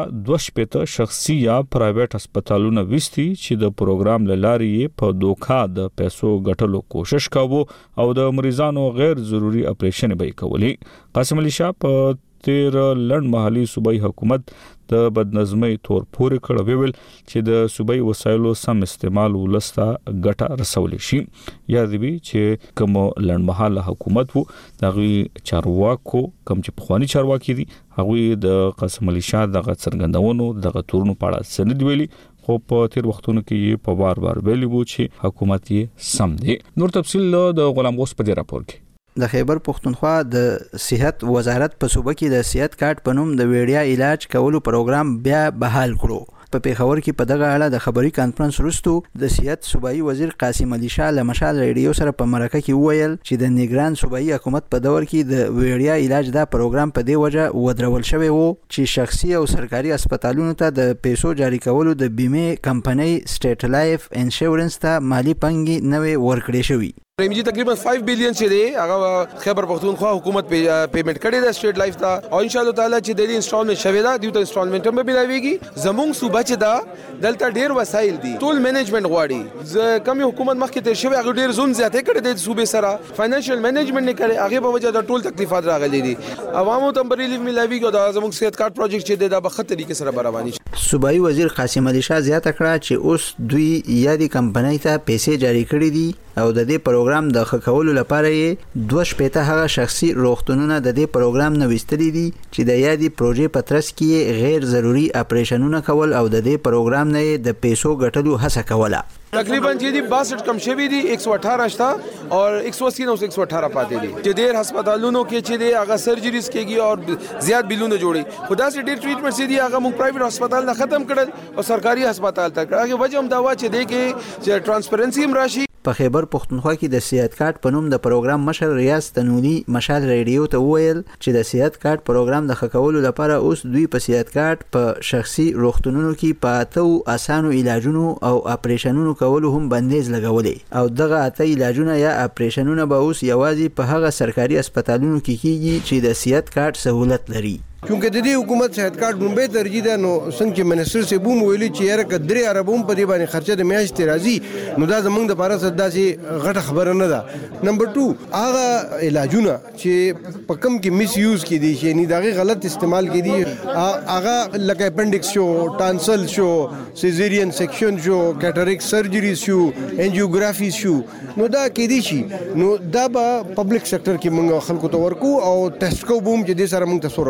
2 شخصي یا پرایویټ هسپتالونه وستي چې د پروګرام لارې په دوکا د پیسو ګټلو کوشش کاوه او د مریضانو غیر ضروري اپریشن به کولی. قاسم علي شاه په تیر لړ محلي صوبایي حکومت د بدنظمۍ تور پورې کړ ویل چې د صوبایي وسایلو سم استعمال ولسته ګټه رسول شي. یاد وی چې کوم لړ محله حکومت وو دغه چارواکو کوم چې پخوانی چارواکي دي هغه د قاسم علي شاه دغه څرګندونو دغه تورونو په اړه سند ویلي خو په تیر وختونو کې په بار ویلي وو چې حکومت یې سم دی. نور تفصیل د غلام غوث په دې راپور کې. د خیبر پښتونخوا د صحت وزارت په صوبه کې د صحت کارت په نوم د ویډیا علاج کولو پروګرام بیا بحال کړو. په پیښور کې په دغه اړه د خبري کانفرنس وروسته د صحت صوبایي وزیر قاسم علي شاه له مشال ریډیو سره په مرکه کې وویل چې د نگران صوبایي حکومت په دور کې د ویډیا علاج دا پروګرام په دې وجه ودرول شوی وو چې شخصي او سرکاري هسپتالونو ته د پیسو جاری کولو د بیمه کمپنۍ سټیټ لایف انشورنس ته مالی پنګي نوې ورکړې شوې. پریمجی تقریبا 5 بلین چې دی هغه خیبر پختونخوا حکومت پیمنٹ کړی د سټیټ لایف ته او ان شاء الله تعالی چې د دې انسټالمنٹ شوی دا دیو ته انسټالمنٹ هم به ملاويږي. زموږ صوبه چې دا دلته ډیر وسایل دي ټول مینجمنت غواړي کمی حکومت مخکې تیر شوی هغه ډیر زون زیاته کړی د صوبې سره فاینانشل مینجمنت نه کړي هغه په وجه د ټول تکلیفات راغلي دي عوامو ته هم ریلیف ملاويږي دا زموږ صحت کارت پروجیکټ چې دی دا په خطر طریقې سره رواني. صوبایي وزیر قاسم علي شاه زیاته کړه چې اوس دوی یادي کمپنۍ ته پیسې جاری کړې دي او د دې پروګرام د خکولو لپاره یې 2 هغه شخصي روغتونونه د دې پروګرام نو وستلي دي چې د یادي پروژې پترس کې غیر ضروري اپریشنونه کول او د دې پروګرام نه د پیسو ګټلو هڅه کوله. تقریبا چې دی 62 کم شوی دی 118 شتا اور 180 او 118 پاتې دي چې ډیر هسپتالونو کې چې دی هغه سرجریز کېږي او زیات بلونه جوړي خدا سي ډیر ټریټمنټ سي دی هغه موږ پرایویټ هسپتال نه ختم کړل او سرکاري هسپتال ته کړه هغه وجه هم دا و چې دی کې ترانسپیرنسي هم راشي. په خیبر پښتونخوا کې د صحت کارت په نوم د پروګرام مشر ریاض تنوني مشال ریډیو ته وویل چې د صحت کارت پروګرام د خکولو لپاره اوس دوی په صحت کارت په شخصي روغتونونو کې په اسانو علاجونو او اپریشنونو کولو هم بندیز لګولې او دغه اته علاجونه یا اپریشنونه به اوس یوازې په هغه سرکاري هسپتالونو کې کیږي چې د صحت کارت سہولت لري. چونکه د دې حکومت صحت کارت لومبه ترجیح ده نو څنګه چې منسټر سی بوم ویلي چې یاره کډري عربوم په دې باندې خرچه د میاشتې راځي نو دا زمونږ د لپاره صدا سي غټه خبره نه ده. نمبر 2 هغه علاجونه چې په کم کې میس یوز کې دي چې نه دغه غلط استعمال کې دي هغه لکه اپنډکس شو ټانسل شو سیزیرین سیکشن شو کیټریک سرجری شو انجیوګرافي شو نو دا کې دي شي نو دا به پبلک سېکټر کې موږ خلکو ته ورکو او ټیسټ کو بوم چې د سره موږ ته سره فرق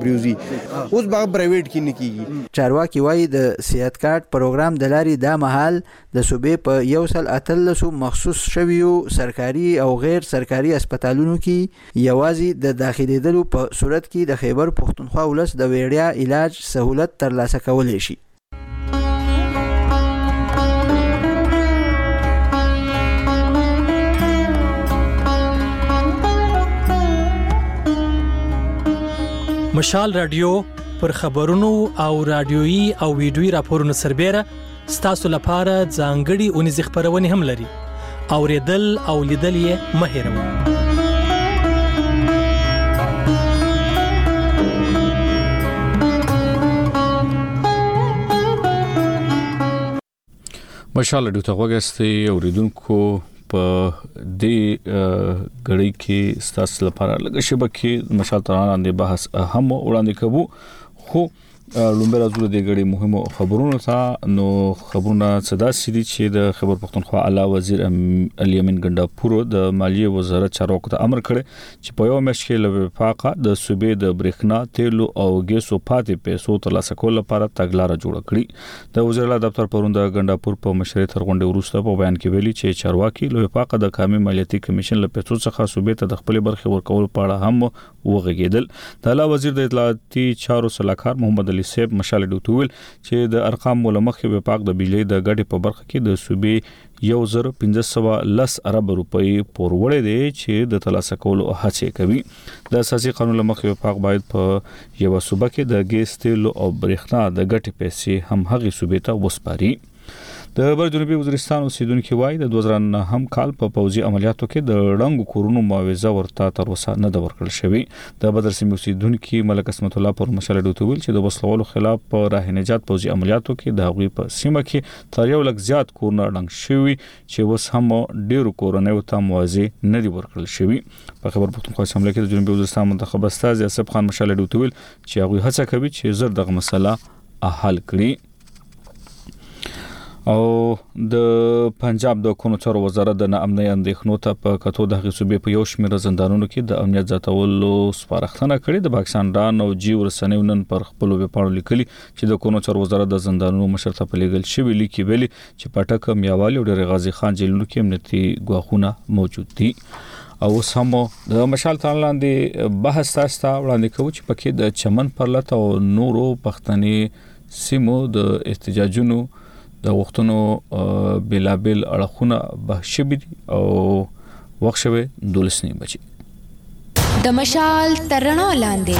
پریوزي اوس باغ پرایویټ کې نه کیږي. چارواکي وایي د صحت کارت پروګرام د لارې دا مهال د صوبې په 113 مخصوص شویو سرکاري او غیر سرکاري هسپتالونو کې یوازې د داخليدلو په صورت کې د خیبر پښتونخوا ولس د وړیا علاج سہولت ترلاسه کولی شي. مشال رادیو پر خبرونو او رادیويي او ویډیويي راپورونو سربېره ستاسو لپاره ځانګړي اونیزې خپرونې هم لري. اوریدل او لیدل یې مه هېروئ. مشال رادیو ته وګورئ اوریدونکو په دې غړي کې ستاسو لپاره لږ شبکې مشال ترانه د بحث هم وړاندې کوو. خو لومبه راځو د غړي مهمو خبرونو ته. نو خبرونه صدا سړي چې د خیبر پښتونخوا اعلی وزیر الیمن ګنداپور د مالیه وزارت چارواکو ته امر کړی چې په یو میاشت کې له وفاقه د صوبې د برېښنا تیلو او ګیسو پاتې پیسو ترلاسه کول لپاره تګلارې جوړه کړې. د وزیر اعلی دفتر پروند ګنداپور په مشرۍ تر غونډې وروسته په بیان کې ویلي چې چارواکي له وفاقه د قومي مالیاتي کمیشن له پیسو څخه صوبې ته د خپل برخې ورکول په اړه هم وغږیدل. د اعلی وزیر د اطلاعاتي چارو سلاکار محمد علي صاحب مشال ډوټول چې د ارقام ملمخې وفاق د بجلی د غټي په برخه کې د صوبې 1510 ارب روپۍ پوروړې دي چې د ترلاسه کولو هڅه کوي. د اساسي قانون لمخې وفاق باید په یو صوبه کې د ګیس تیل او برېښنا د غټي پیسې هم هغه صوبې ته وسپاري. د بر جنوبي وزیرستان اوسیدونکو وایي د 2009 کال په پوځي عملیاتو کې د ړنګو کورونو معاوضه ورته تر اوسه نه د ورکړل شوی. د بدر سیمې اوسیدونکو ملک اسمت الله پر مشال ډوټول چې د وسلوالو خلاف په راه نجات پوځي عملیاتو کې د هغوی په سیمه کې تر یو لک زیات کورونه ړنګ شوی چې وس هم ډیرو کورونو ته معاوضه نه دی ورکړل شوی. په خبر پښتونخوا اسمبلی کې د جنوبي وزیرستان منتخب استاد اسف خان مشال ډوټول چې هغه هڅه کوي چې زر دغه مسله حل کړي. او د پنجاب د قانون چارو وزارت د ناامنۍ اندېښنو ته په کتو د غصوبې په یو شمېر زندانونو کې د امنیت زیاتولو سپارښتنه کړې. د پاکستان ډان او جی ورسنیو نن پر خپل ویبپاڼو لیکلي چې د قانون چارو وزارت د زندانونو مشر ته په لیږل شوی لیکي ویلي چې پټک میاوالي او ډېر غازي خان جیلونو کې امنیتي ګواښونه موجود دي. او سمو د مشال تان لاندې بحث تاسو ته وړاندې کوي چې پکې د چمن پرلط او نورو پښتني سیمو د احتجاجونو د وختونو بلابل اړخونه بحث دي او وخت شوه 12 بجې د مشال ترڼو لاندې.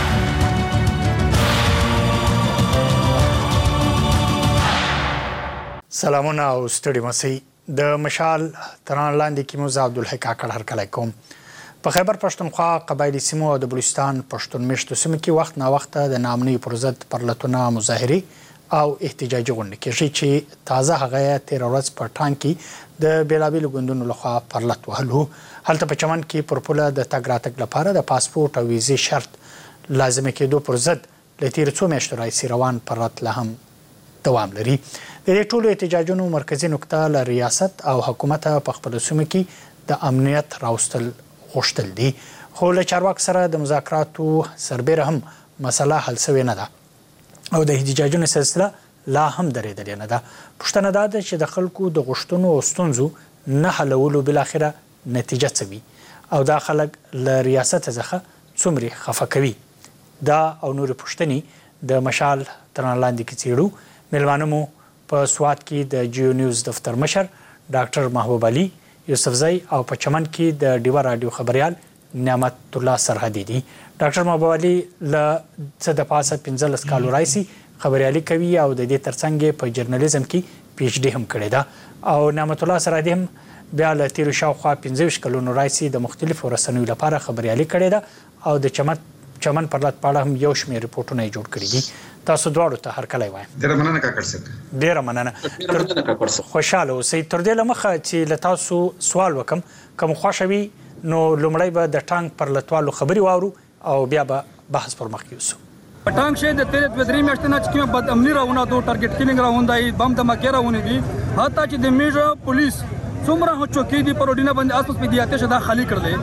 سلامونه او ستړي مسي. د مشال ترڼو لاندې کې مو عبدالحق کاکړ هرکلی کوم. په خیبر پښتونخوا قبایلی سیمو او د بلوچستان پښتون میشتو سیمو کې وخت نا وخت د ناامنۍ پر ضد پرلتونه مظاهرې او احتجاجي غونډې کېږي چې تازه هغه تیر ورځ په ټانګ کې د بیلابیلو ګوندونو لخوا پرلط وهلو. هلته په چمن کې پر پوله د تګ راتګ لپاره د پاسپورت او ویزې شرط لازمه کېدو پر ضد له تیر څو میاشتو راهیسې روان پرلط لا هم دوام لري. د دې ټولو احتجاجونو مرکزي نقطه له ریاست او حکومت په خپلو سیمو کې د امنیت راوستل غوښتل دي. خو له چارواکو سره د مذاکراتو سربیره هم مسله حل شوې نه ده او د احتجاجونو سلسله لا هم درېدلې نه ده. پوښتنه دا ده چې د خلکو د غوښتنو او ستونزو نه حلولو بالاخره نتیجه څه وي او دا خلک له ریاست څخه څومره خفه کوي. دا او نورې پوښتنې د مشال ترڼو لاندې کې څېړو. میلمانه مو په سوات کې د جیو نیوز دفتر مشر ډاکټر محبوب علي یوسفزی او په چمن کې د ډیوا رادیو خبريال نعمت الله سرحدي دي. ډاکټر محبوب علي له څه د پاسه 15 کالو راځي خبريالي کوي او د دې ترڅنګ په جرنالیزم کې پی ایچ ډي هم کړې ده او نعمت الله سرحدي هم بیا له تیر شاوخوا 15 کلونو راځي د مختلفو رسنیو لپاره خبريالي کړې ده او د چمن پرلط پاړه هم یو شمېر ریپورتونه جوړ کړي دي. تاسو دواړو ته هرکلی وایم. ډېره مننه کاکړ صاحب. ډېره مننه. خوشاله اوسئ. تر دې لمخه چې له تاسو سوال وکم کوم خوښه وي نو لومړی به د ټانګ پرلطوالو خبري واورو او بیا به بحث پر مخ یوسو. ټانګ شه د تیرې دوه درې میاشتې نه چې کومه بد امني راونه دو ټارګټ کیلینګ راوندای بم دماکې راونه دي حتی چې د میجر پولیس څومره چوکۍ دی پروډینه باندې اساس په دیاته شدا خالی کړل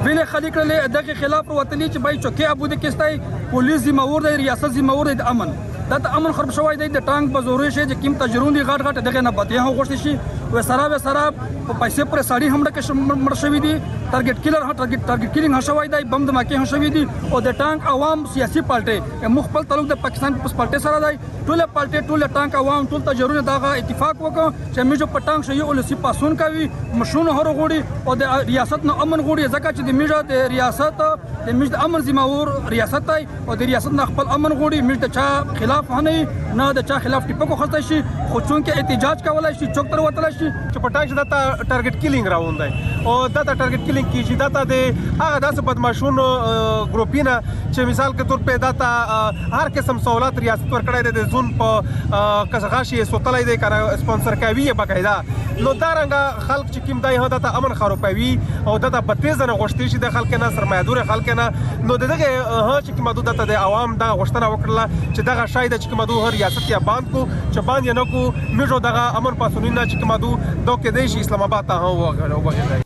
ویل خلیق له دغه خلاف وطني چې بای چوکي ابو د کېستای پولیس ذمہ ور دی ریاست ذمہ ور دی د امن د امن خراب شوی دی د ټانک بزوري شي چې کیم تجرون دي غټ غټ دغه نه پته هو غوښتي شي و سره په پیسې پر ساړي هم ډکه مړ شوی دي ټارګټ کیلر ټارګټ کیلینګ هشوي دی بم دماکي هشوي دي او د ټانک عوام سیاسي پارټي مخبل تعلق د پاکستان په پارټي سره دی ټول پارټي ټول ټانک عوام ټول تجرون دغه اتفاق وکړ چې موږ په ټانک شي او لسی پاسون کوي مشونه هر غوړي او د ریاست نه امن غوړي ځکه چې د میجا د ریاست د میج د امن ذمہ ور ریاست دی او د ریاست نه خپل امن غوړي میج د چا خلاف نه د چا خلاف ټیپکو خسته شي خو چونکه احتجاج کولای شي چوک تر وتل شي چې په ټاک دا ټارګټ کیلینګ راوند دی او دا ټارګټ کیلینګ کیږي دا د هغه داسې بدمعشونو ګروپینه چې مثال کې تور په دا هر قسم سہولت ریاست ورکړی دی د زون په کسغاشي سوتلای دی کنه سپانسر کوي باقاعده نو دا رنګه خلک چې کیم دی هدا ته امن خرابوي او دا د بتیز نه غوښتي شي د خلک نه سرمایدور خلک نه نو دغه چې کیم مدو د عوام د غوښتنه وکړه چې دغه شاید چې کیم مدو هر ریاست یا باند کو چې باند نه کو میجو دغه امن پاسونینه چې کیم مدو دوه کې دی اسلام آباد ته وغوښتل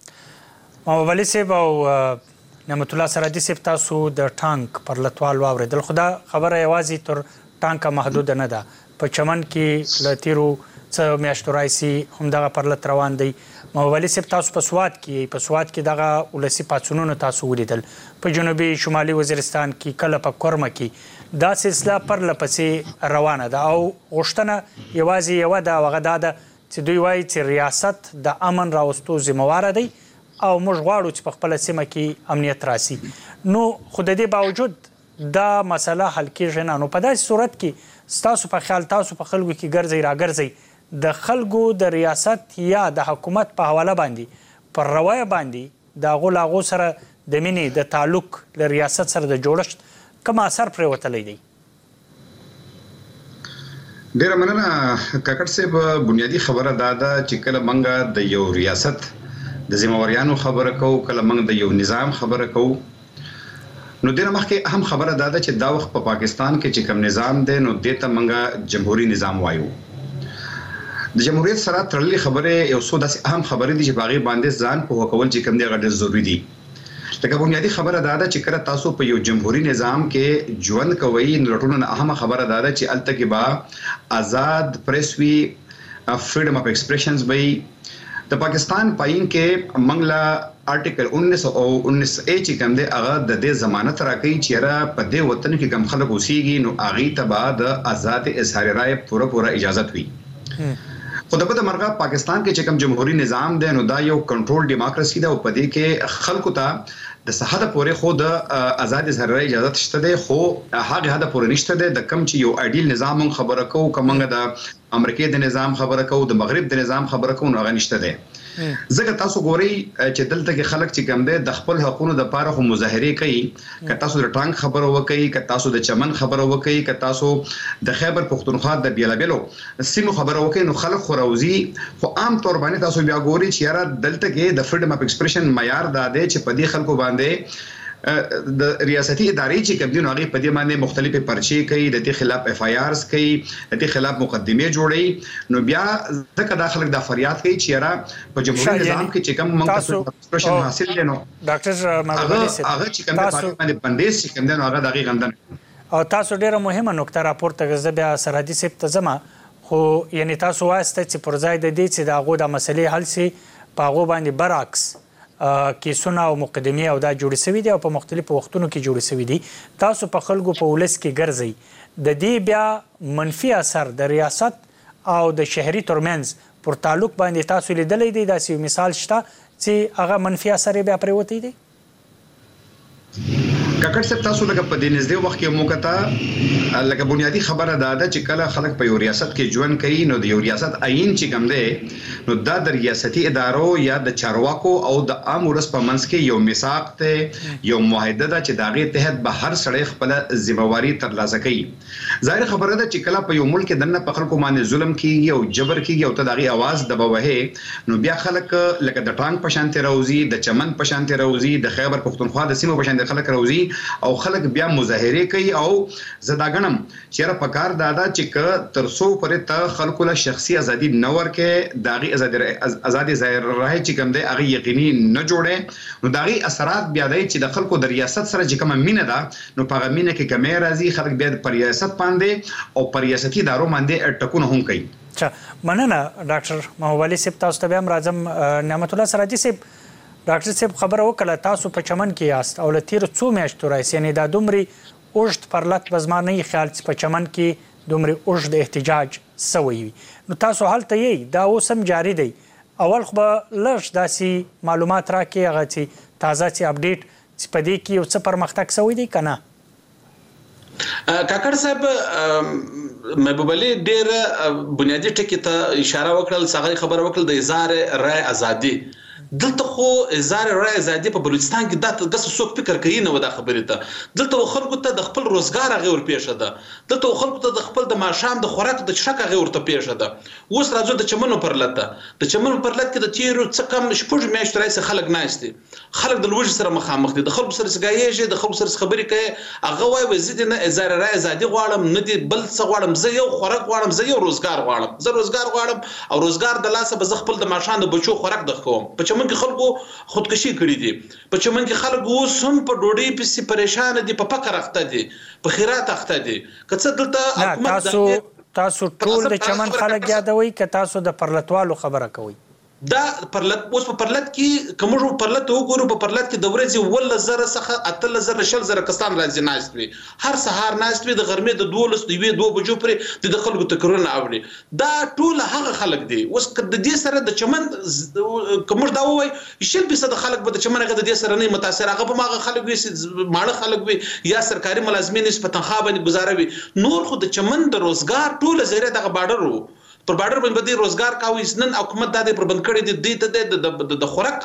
مولوی صاحب او نعمت الله سراجي صاحب تاسو د ټانک پر لټوال واوریدل خدا خبره یوازې تر ټانک محدود نه ده په چمن کې لتیرو څه میاشتو راځي هم دغه پر لټ روان دی مولوی صاحب تاسو په سواد کې دغه ولسی پاتونونو تاسو ولیدل په جنوبي شمالي وزیرستان کې کله په کورمه کې دا سلسله پر لپسې روانه ده او غوښتنه یوازې یو ده هغه دا ده چې دوی وایي چې ریاست د امن راوستو ذمہوار دی او موږ غواړو چې په خپل سیمه کې امنیت راسي نو خو د دې باوجود دا مسله حل کېږي نه نو په داسې صورت کې ستاسو په خیال تاسو په خلکو کې ګرځئ راګرځئ د خلکو د ریاست یا د حکومت په حواله باندې پر روایه باندې د هغو له هغو سره د مینې د تعلق له ریاست سره د جوړښت کوم اثر پرې وتلی دی ډېره مننه کاکړ صاحب بنیادي خبره دا ده چې کله موږ د یو ریاست د ذمہواریانو خبره کوو کله موږ د یو نظام خبره کوو نو دغه مخکې اهم خبره دا ده چې دا وخت په پاکستان کې چې کوم نظام دی نو دته موږ جمهوریت نظام وایو د جمهوریت سره تړلې خبره یو څو داسې اهم خبرې دي چې باغې باندې ځان په کول چې کوم دی غوډه ضروری دي لکه بنیادی خبره دا ده چې کله تاسو په یو جمهوریت نظام کې ژوند کوئ نو ټولنه اهم خبره دا ده چې الته کې با آزاد پریس وی فریډم اف ایکسپریشنز وی د پاکستان پاین کې منګلا آرټیکل 19 او 19 ا چې کوم دی هغه د دې ضمانت راکړي چې را په دې وطن کې کوم خلک اوسېږي نو هغه ته بعد آزاد اظهار رائے پوره اجازه وي خو د بده مرغه پاکستان کې چې کوم جمهوریت نظام دی نو دا یو کنټرول ډیموکراسي ده او په دې کې خلکو ته د صحت پورې خو د آزاد اظهار رائے اجازه شته ده خو هغه هدا پورې نشته ده د کم چې یو ایډیل نظام خبره کوو کومه د امریکای د نظام خبره کوو د مغرب د نظام خبره کوو نو هغه نشته ده ځکه تاسو ګورئ چې دلته کې خلک چې کوم دي د خپل حقوقو د لپاره خو مظاهره کوي که تاسو د ټانک خبره وکړي که تاسو د چمن خبره وکړي که تاسو د خیبر پختونخوا د بیلابلو سیمو خبره وکړي نو خلک خو راوځي خو عام طور باندې تاسو بیا ګورئ چې یاره دلته کې د فریډم اف ایکسپریشن معیار دا دی چې په دې خلکو باندې د ریاستي ادارې چې کوم دي نو هغه په دې باندې مختلفه پرچې کوي د دې خلاف اف آی آرز کوي د دې خلاف مقدمه جوړي نو بیا ځکه داخله د فریاد کوي چې را په جمهوریت نظام کې چې کوم موږ ایکسپریشن حاصل لینو ډاکټر مولوی صاحب هغه چې کوم په باندې بندیز چې کوم دي نو هغه دغه غندن او تاسو ډیره مهمه نقطه راپورته غزه بیا سرحدي صاحب ته زما خو یعنی تاسو واسطه چې پر ځای د دې چې داغه د مسلې حل سي پاغو باندې برعکس کیسونه او مقدمه او دا جوړ شوی دي او په مختلفو وختونو کې جوړ شوی دي تاسو په خلکو په ولس کې ګرځي د دې بیا منفي اثر د ریاست او د شهري ترمنځ پر تعلق باندې تاسو لیدلې دي داسې مثال شته چې هغه منفي اثر بیا پرې وتی دي کاکړ صاحب تاسو لکه په دې نږدې وخت کې موکتا لکه بنیادی خبره دا ده چې کله خلک په یو ریاست کې ژوند کوي نو د یو ریاست عین چې کوم دی نو دا د ریاستي ادارو یا د چارواکو او د عام ولس په منځ کې یو میثاق ته یو معاهده ده چې داغه تحت به هر سړی خپل ذمہواری ترلاسه کوي ظاهر خبره ده چې کله په یو ملک دنه په خلکو باندې ظلم کیږي او جبر کیږي او ته داغه आवाज دبوهه نو بیا خلک لکه د ټانک په شانته راوځي د چمن په شانته راوځي د خیبر پختونخوا د سیمو په شانته خلک راوځي او خلک بیا مظاهره کوي او زداګنم چیرې پکار دادا چې ترسو پرې ته خلکو له شخصي ازادي نور کې داغي ازادي ظاهر راهي چې کوم دی هغه یقیني نه جوړه نو داغي اثرات بیا دی چې د خلکو د ریاست سره چې کومه مینه ده نو په مینه کې کمې راځي خلک بیا پر ریاست باندې او پر ریاستي دارو باندې ټکونه هم کوي. مننه ډاکټر محمد صاحب تاسو ته هم راځم. نعمت الله سراجي صاحب ډاکټر صاحب خبره وکړه تاسو په چمن کې یاست او لتیر څو میاشتو راځي یعنی دا دومره اوږد پرلط بزمانه خیال چې په چمن کې دومره اوږد احتجاج سوی نو تاسو حالت یې دا اوس هم جاری دی اول خو لږ داسې معلومات راکې هغه چې تازه چې اپډیټ چې په دې کې یو څه پرمختګ سوی دی کنه؟ کاکړ صاحب محبوب علي ډېر بنیادی ټکي ته اشاره وکړل څنګه خبره وکړل د اظهار رائے ازادي دلته خو اظهار رائے ازادي په بلوچستان کې دا د څوک فکر کوي نه ودا خبره ته دلته خلکو ته د خپل روزګار غیر پیښه ده دلته خلکو ته د خپل د ماشام د خوراک د شک غیر ته پیښه ده اوس راځو د چمنو پرلته د چمنو پرلته کې د تیرو څه کم شپږ میاشتې راځي خلک ناشتي خلک د لوږې سره مخامخ دي د خلکو سره سګایږي د خلکو سره خبرې کوي هغه وایي وزید نه اظهار رائے ازادي غواړم نه دي بل څه غواړم زه یو خوراک غواړم زه یو روزګار غواړم زه روزګار غواړم او روزګار د لاسه به خپل د ماشام د بچو خوراک د کوم په چمن کې خلکو خودکشي کړې دي په چمن کې خلک اوس هم په ډوډۍ پسې پریشان دي په فقر اخته دي په خیرات اخته دي کڅ دلته حکومت تاسو ټول د چمن خلک یادوي که تاسو د پرلتوالو خبره کوي دا پرلت اوس په پرلت کې کومو پرلت وګورو په پرلت کې د ورځې ول زره څخه اتل زره شل زره کسان راځي ناشوي هر سهار ناشوي د غرمې د 2 بجو پرې د خلکو تکرونه اوري دا ټول هغه خلک دي اوس د دې سره د چمن کومر دا وای 100% خلک به د چمن غو د دې سره نه متاثر هغه په ماغه خلک وي ماړه خلک وي یا سرکاري ملازمین نسبت تنخواه باندې گزاروي نور خو د چمن د روزګار ټول زیره دغه بارډر وو پر بارډر باندې روزګار کاوي نن حکومت د پر بند کړي دي د خوراک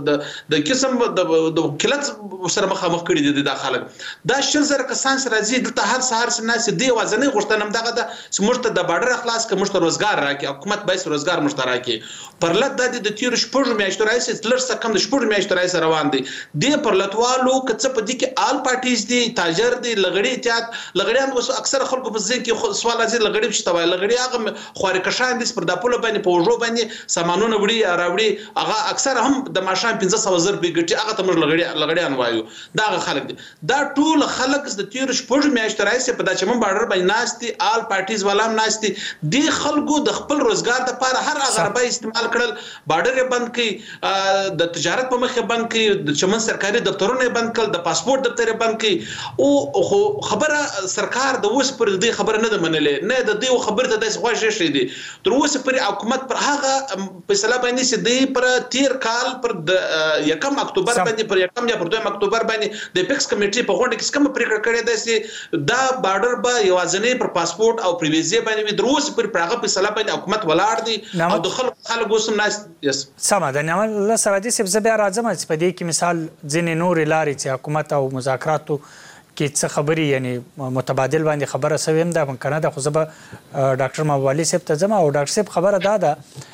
د قسم د کلت سره مخامخ کړي دي د خلک دا شل زره کسان سره راځي د هر سهار سناس دی وازنه غوښتنم دغه د سمرته د بارډر اخلاص ک مشت روزګار راکې حکومت به روزګار مشترکي پرلت د تیر شپږ میاشتو راځي لږ کم د شپږ میاشتو راځي روان دي د پرلتوالو کڅ په دې کې آل پارټیز دي تاجر دي لغړی اتحاد لغړیان اوس اکثر خلکو په ځین کې سوال راځي لغړی شته وای لغړی هغه خواري کشان دي پر داپوله باندې په وژو باندې سامانونه وړي راوړي هغه اکثر هم د ماشام 1500 زر بیګټي هغه ته موږ لغړیان وایو دا خلک دي دا ټول خلک د تیر شپږ میاشتې راځي په دچمن بارډر باندې ناشتي آل پارټیز ولام ناشتي د خلکو د خپل روزګار لپاره هر غربه استعمال کړل بارډر بند کړي د تجارت په مخه بند کړي د چمن سرکاري دفترونه بند کړل د پاسپورت دفتر بند کړي او خبره سرکار د اوس پر دې خبره نه منلې نه د دې خبره ته د خوښ شي دي تر اوسه پر حکومت پر هغه فیصله باندې چې دی پر تیر کال پر د 1 اکتوبر باندې پر 1 یا پر 2 اکتوبر باندې د پیکس کمیټي په غونډه کې کوم پریکړه کړې ده چې دا بارډر به یوازنی پر پاسپورت او پر ویزه باندې د روس پر هغه فیصله باندې حکومت ولاړ دي او د خلکو سم ناس یس سم ده نعمت الله سراجي صاحب زبیا راځم چې په دې کې مثال ځینې نور لارې چې حکومت او مذاکراتو کې څه خبري یعنی متبادل باندې خبره سویم ده کنه د خو زب ډاکټر محمد صاحب ته ځم او ډاکټر صاحب خبره ده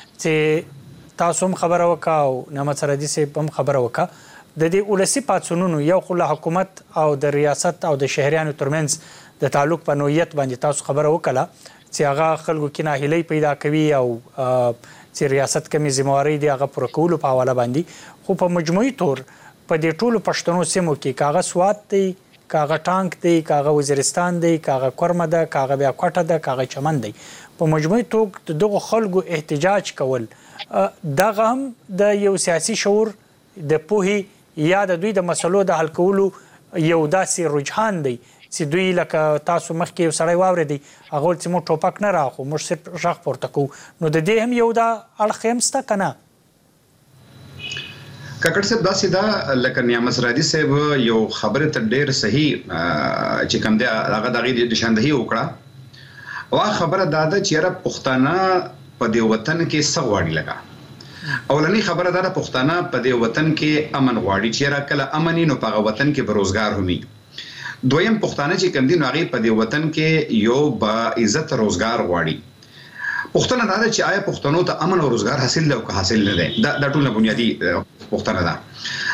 چې تاسو هم خبره وکاو نعمت سراجي صاحب هم خبره وکا د دې ولسی پاتسونونو یو خو حکومت او د ریاست او د شهريانو ترمنځ د تعلق په نوعیت باندې تاسو خبره وکړه چې هغه خلکو کې ناهیلي پیدا کوي او چې ریاست کمی ذمہواری دی هغه پر کولو په حواله باندې خو په مجموعي تور په دې ټولو پښتنو سیمو کې کاغه سواد دی کاغه ټانک دی کاغه وزیرستان دی کاغه کورمه ده کاغه بیا کوټه ده کاغه چمن دی په مجموعي توګه دغه خلکو احتجاج کول دغه هم د یو سیاسي شعور د پوهې یا د دوی د مسلو د حل کولو یو داسې رجحان دی چې دوی لکه تاسو مخکې یو سړی واورېدی هغه ول چې موږ ټوپک نه راخو موږ صرف غږ پورته کوو نو د دې هم یو دا اړخ هم شته که نه کاکړ صاحب داسې دا لکه نعمت سراجي صاحب یو خبره ته ډېر صحیح چې کوم دی هغه دغه نشاندهي وکړه او خبره دا ده چې را پښتانه په دې وطن کې څه غواړي لګا اولنی خبره دا ده پښتانه په دې وطن کې امن غواړي چې را کله امني نو په وطن کې بروزګار همي دویم پښتانه چې کوم دي نو هغه په دې وطن کې یو با عزت روزګار غواړي پښتنه دا ده چې آیا پښتنو ته امن او روزګار حاصل له حاصل نه ده دا ټول بنیادی پښتنه ده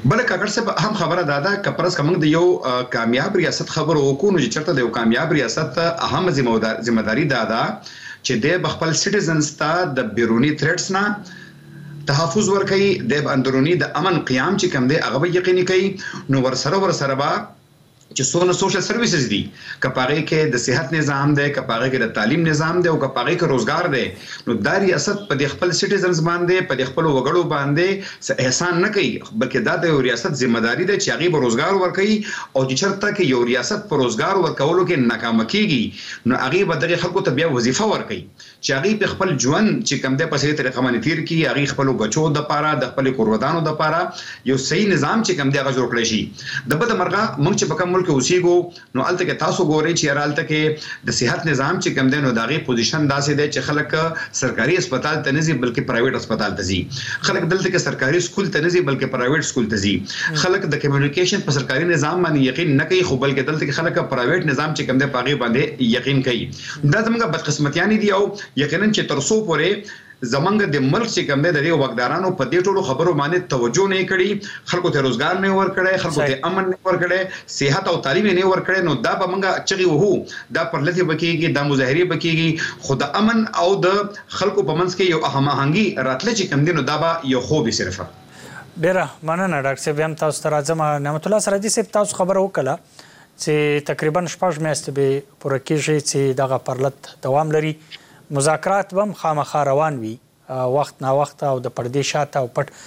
بل کاکړ صاحب هم خبره دادا کپرس کوم د یو کامیاب ریاست خبر وکونو چې چرته د یو کامیاب ریاست اهم ذمہداري دادا چې د خپل سټیزنز ته د بیرونی تھریټس نه تحفظ ورکړي د اندرونی د امن قیام چې کوم دی هغه یقیني کوي نو ورسره با چې څونه سوشل سرویسز دي کپاغه کې د صحت نظام دی کپاغه کې د تعلیم نظام دی او کپاغه کې روزګار دی نو د ریاست په خپل سټیزنز باندې په خپل وګړو باندې احسان نه کوي بلکې دا د ریاست ذمہداري ده چې هغه به روزګار ورکړي او چې چرته کې یو ریاست پر روزګار ورکولو کې ناکام کیږي نو هغه به دغه خلکو ته بیا وظیفه ورکړي چې هغه په خپل ژوند چې کوم د په صحیح طریقه باندې تیر کی هغه خپل بچو د پاره د خپل قربانانو د پاره یو صحیح نظام چې کوم دی هغه جوړ کړی شي د بده مرغه موږ چې په کوم ملک اوسېګو نو الته کې تاسو ګورئ چې الته کې د صحت نظام چې کوم دی نو دغه پوزیشن داسې دی چې خلک سرکاري هسپتال ته نه ځي بلکې پرایویټ هسپتال ته ځي خلک دلته کې سرکاري سکول ته نه ځي بلکې پرایویټ سکول ته ځي خلک د کمیونیکیشن په سرکاري نظام باندې یقین نه کوي خو بلکې دلته کې خلک پرایویټ نظام چې کوم دی پاغي باندې یقین کوي دا زموږ بدقسمتیانی دی او یقینا چې ترسو پورې زمونږ د ملک چې کوم دی د وګدارانو په دې ټولو خبرو باندې توجه نه کړي خلکو ته روزګار نه ورکړي خلکو ته امن نه ورکړي صحت او تعلیم نه ورکړي نو دا به موږ چغي وو دا پر لته بکیږي دا مظاهره بکیږي خو د امن او د خلکو په منځ کې یو هماهنګي راتله چې کوم دی نو دا به یو خوب صرفه ډیره مننه ډاکټر صاحب هم تاسو ته راځم نعمت الله سره دې تاسو خبر وکړه چې تقریبا 6 میاشتې به پوره کېږي چې دغه پرلط دوام لري مذاکرات هم خامخا روان وي وخت نا وخت او د پردې شاته او پټ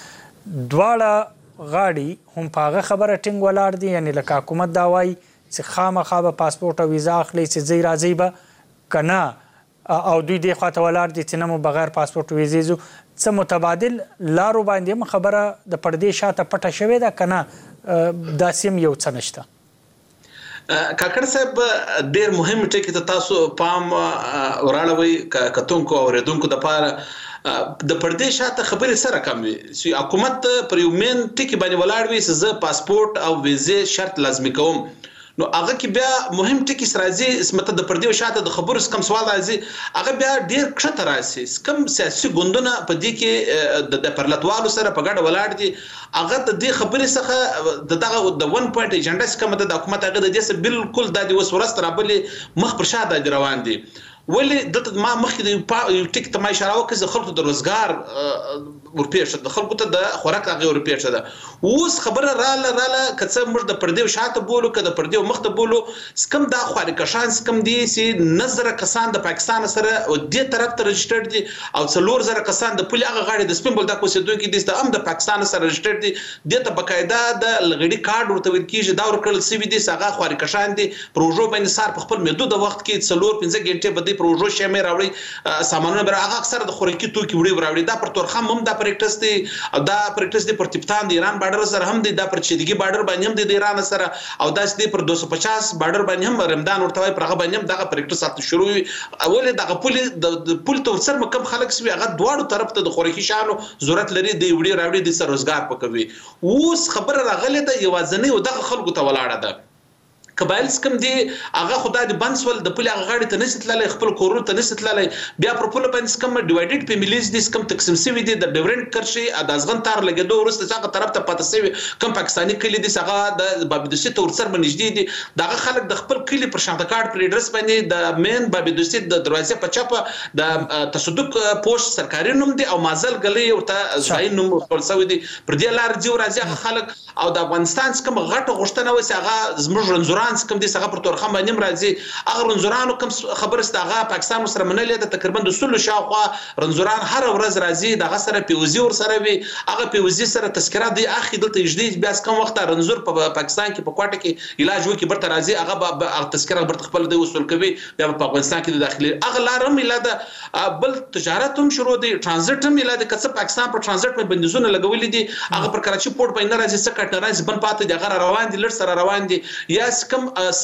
دواړه غاړي هم پاغه خبره ټینګ ولاړ دي یعنی لکه حکومت دا وایي چې خامخا به پاسپورت او ویزا اخلي چې زی راځي به کنه او دوی د خواته ولاړ دي چې نو بغیر پاسپورت او ویزې زو څه متبادل لارو باندې خبره د پردې شاته پټه شوې ده کنه داسیم یو څه نشته کاکړ صاحب ډېر مهم ټکی ته تاسو پام وراړوي کتونکو او ریدونکو د پاره د پردې شاته خبرې سره کم وي چې حکومت پر یو مین ټکی باندې ولاړ وي چې زه پاسپورت او ویزې شرط لازمي کوم نو هغه کې بیا مهم ټکی سره راځي اسمته د پردې شاته د خبرو کم سوال راځي هغه بیا ډیر کښته راځي کم سیاسي ګوندونه په دې کې د پرلطوالو سره په ګډه ولاړ دي هغه د دې خبرې څخه دغه د 1 پوینټ ایجنډا څخه د حکومت هغه د دې سره بالکل د دې وسورست رابلې مخ پر شاته روان دي ولې د ما مخکې د یو ټیک ته ما اشاره وکړه چې خلکو د روزګار ورپېښه د خلکو ته د خوراک هغه ورپېښه ده اوس خبره رااله کڅه موږ د پردې شاته بولو که د پردې مخ ته بولو سکم دا خارقشان سکم دي چې نظر کسان د پاکستان سره د طرف ته رجسټر دي او 4000 کسان د پولي هغه غاړي د سپین بل د کوسیدونکو دي د د پاکستان سره رجسټر دي د ته بقاعده د لغړی کارت ورته ورکیږي دا ورکړل سوي دي هغه خارقشان دي پروژو باندې سار په خپل محدود وخت کې 4-5 غنټه بده پروژو شمه راوړي سامانونه بر هغه اکثر د خوراکي توکي وړي راوړي دا پر تورخم هم دا پریکټس دي او دا پریکټس دي پر تپتان د ایران بارډر سره هم دي دا پر چدګي بارډر باندې هم د ایران سره او دا دي پر 250 بارډر باندې هم رمضان ورته وای پر هغه باندې هم دا پریکټس سات شروع اول دا پول د پول تر سر مکم خلک سوي هغه دواړو طرف ته د خوراکي شانو ضرورت لري د وړي راوړي د سر روزګار پکوي اوس خبره راغله د یوازنی او د خلکو ته ولاړه ده قبایل سکم دي هغه خدای د بنسول د پولی هغه غاړي ته نشتللی خپل کورونو ته نشتللی بیا پر پوله باندې سکم ډیوایډډ فیملیز دي سکم تقسیم شوي دي د ډیورنت کرشي د ازغن تار لګیدو ورسته څنګه طرف ته پاتې شوی کم پاکستاني کلی دي څنګه د بابدوسی تور سر منځدي دي دغه خلک د خپل کلی پر شاته کارت پر ایډرس باندې د مین بابدوسی د دروازې په چپه د تصدق پوسټ سرکاري نوم دي او مازل غلي ورته ځای نوم خپل شوی دي پر دې لار دی ورځي خلک او د افغانستان څخه غټه غشتنه وسه هغه زموږ رنزوران څخه دي څنګه پر تورخم باندې راځي هغه رنزورانو کوم خبره ستغه پاکستان سره منلې د تقریبا د سلو شاوخوا رنزوران هر ورځ راځي دغه سره پیوزي ور سره وي هغه پیوزي سره تذکرہ دی اخی دلته جدي بیا کوم وخت رنزور په پاکستان کې په کوټه کې علاج وکي برته راځي هغه تذکرہ برته خپل دی وصول کوي بیا په افغانستان کې د داخلي هغه لارم اله بل تجارت هم شروع دي ترانزیت هم اله د کڅ پاکستان پر ترانزیت په بندیزونه لګولې دي هغه پر کراچي پورت باندې راځي سکه راځي بن پاتې د غره روان دي لړ سره روان دي یا کم کم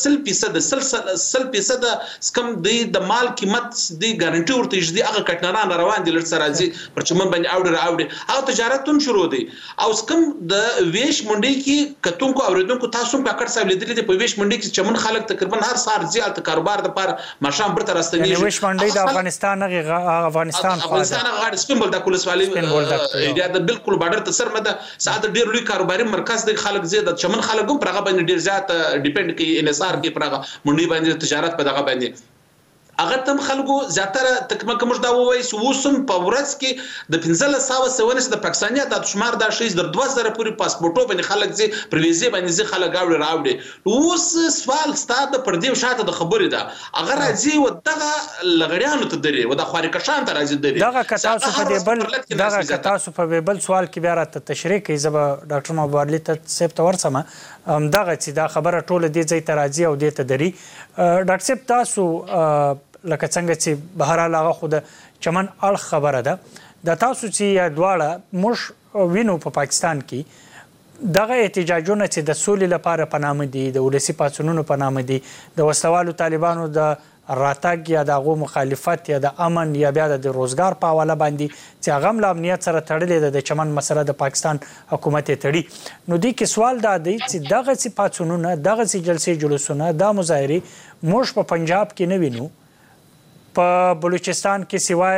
100% کم د مال قیمت دی ګارانټي ورته دي هغه کټنران روان دي لړ سره راځي پر چمن باندې اوړي هغه تجارت هم شروع دي او کم د ویش منډي کې کتونکو اوریدونکو تاسو په کار صاحب لیدل دي په ویش منډي کې چمن خلک تقریبا هر سال زیات کاروبار د پر ماشام برته راستنی ویش منډي د افغانستان غاړه سپین بولدک ولسوالۍ یا د بالکل بارډر ته سر مده ساده ډیر لوی کاروباري مرکز د خلک زیات چمن خلک هم پرغه باندې ډیر زیات ډیپند کوي انحصار کوي پرغه منډي باندې تجارت په دغه باندې اگر تم خلکو زیاتره تکمه کوم دا وای سوسم په ورځ کې د 1500 د پاکستانیت د شمار د شیز د 2000 پورې پاسپورتو باندې خلک زی پرویزي باندې زی خلک راوړي اوس سوال ستاد پر دې شاته د خبرې ده اگر راځي و دغه لغړیانو ته دري و د خوارکشان ته راځي دري دغه کتاسو په بل سوال کې بیا راته تشریح کوي زبا ډاکټر محبوب ته سیب ته ورسمه دغه چې دا خبره ټوله دې ځای ته راځي او دې ته دري ډاکټر صاحب تاسو لکه څنګه چې بهرحال هغه خو د چمن اړخ خبره ده د تاسو چې دواړه موږ وینو په پاکستان کې دغه احتجاجونه چې د سولې لپاره په نامه دي د ولسي پاڅونونو په نامه دي د وسلوالو طالبانو د راتګ یا د هغو مخالفت یا د امن یا بیا د روزګار په حواله باندې چې هغه هم له امنیت سره تړلې ده د چمن مسله د پاکستان حکومت یې تړي نو دې کې سوال دا دی چې دغسې پاڅونونه دغسې جلسې جلوسونه دا مظاهرې موږ په پنجاب کې نه وینو په بلوچستان کې سوای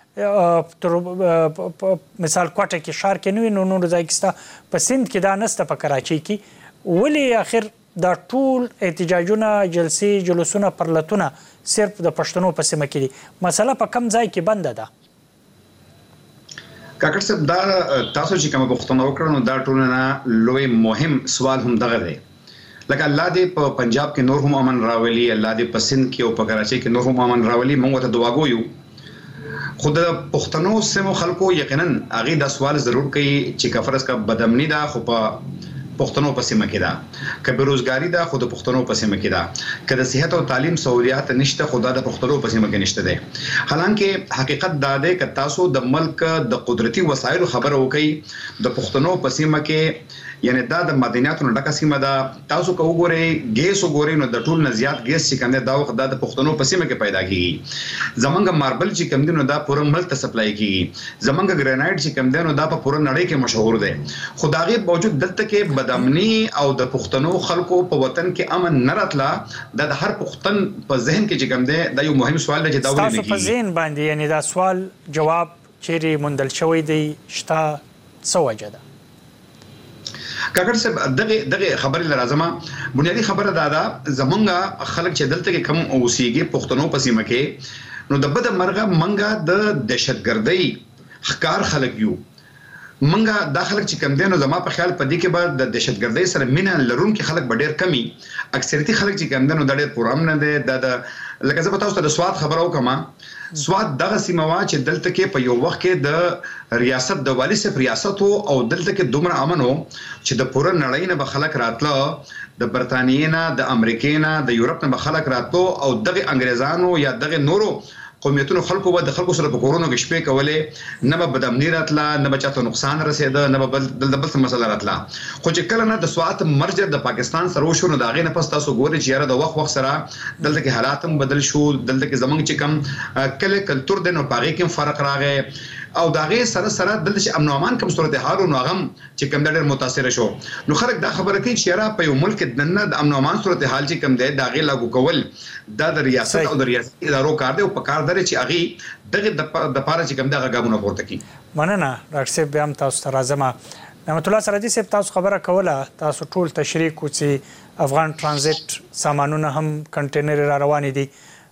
مثال کوټه کې شهر کې نه وینو نور ځای کې په سند کې دا نسته په کراچۍ کې ولې اخر دا ټول احتجاجونه جلسې جلوسونه پرلتونه صرف د پښتنو په سیمه کې دي مسله په کم ځای کې بنده ده کاکړ صاحب دا تاسو چې کوم پوښتنه وکړه نو دا ټول نه لوی مهم سوال هم دغه دی لکه الله دې په پنجاب کې نور هم امن راولي الله دې په سند کې او په کراچۍ کې نور هم امن راولي موږ ته دعا کوو خود پښتنو سمو خلکو یقینا هغه د سوال ضرور کوي چې کفرس کا بدامنی دا خو په پښتنو په سیمه کې دا که بیروزګاری دا خود پښتنو په سیمه کې دا که د صحت او تعلیم سہولیات نشته خدا د پښتنو په سیمه کې نشته ده حالانکه حقیقت دا ده ک تاسو د ملک د قدرتي وسایل خبرو کوي د پښتنو په سیمه کې یعنی دا د مدیناتو نه ډکه سیمه ده تاسو کو وګورئ ګیس وګورئ نو د ټول نه زیات ګیس چې کوم دا وخت د پښتنو په سیمه کې پیدا کیږي زمونږ ماربل چې کوم دینو دا پوره ملک ته سپلای کیږي زمونږ ګرانایټ چې کوم دینو دا په پوره نړۍ کې مشهور دی خدایي باوجود دلته کې بدامنی او د پښتنو خلکو په وطن کې امن نه راتلا د هر پښتن په ذهن کې چې کوم دی دا یو مهم سوال دی چې دا ولې تاسو په ذهن باندې یعنی دا سوال جواب چیرې مندل شوی دی شته څه وجه ده کاکړ صاحب دغه خبره لازمه بنیادی خبره دا زمونږ خلک چې دلته کې کم اوسېږي پښتنو په سیمه کې نو د بد مرغه منګه د دهشتګردۍ ښکار خلک یو منګه دا خلک چې کم دي نو زما په خیال په دې کې به د دهشتګردۍ سره مینه لرونکي خلک به ډېر کمی اکثریتي خلک چې کم دي نو د ډېر پرام نه دي د لکه زه تاسو ته د سواد خبرو کوم سواد دغه سیمه وا چې دلته کې په یو وخت کې د ریاست د والی صف ریاست او دلته کې دومره امنو چې د پوره نړۍ نه به خلک راتله د برتانیې نه د امریکا نه د یورپ نه به خلک راتله او دغه انګريزانو یا دغه نورو قومیتونو خلکو به د خلکو سره په کورونو کې شپې کولې نه به بدامنی راتله نه به چاته نقصان رسیده نه به بل مسله راتله خو چې کله نه د سوات مرج د پاکستان سره وشو نو دا غي نه پس تاسو ګوري چې یاره د وخت سره دلته کې حالات هم بدل شو دلته کې زمونږ چې کم کله کلچر د نو پاغي کې فرق راغی او داغه سره دلته چې امن او امان کوم صورتحال او غم چې کوم ډېر متاثر شو نو خلک دا خبره کوي چې یاره په یو ملک د نه د امن او امان صورتحال چې کوم دی داغه لاګو کول د ریاست او د ریاست ادارو کار دی او په کار درې چې اغي دغه د پاره چې کوم دغه غاګونه پورته کی مننه ډاکټر صاحب بیا هم تاسو ته راځم نعمت الله سرحدي صاحب تاسو خبره کوله تاسو ټول تشریح کو چې افغان ترانزیت سامانونه هم کنټینر را روان دي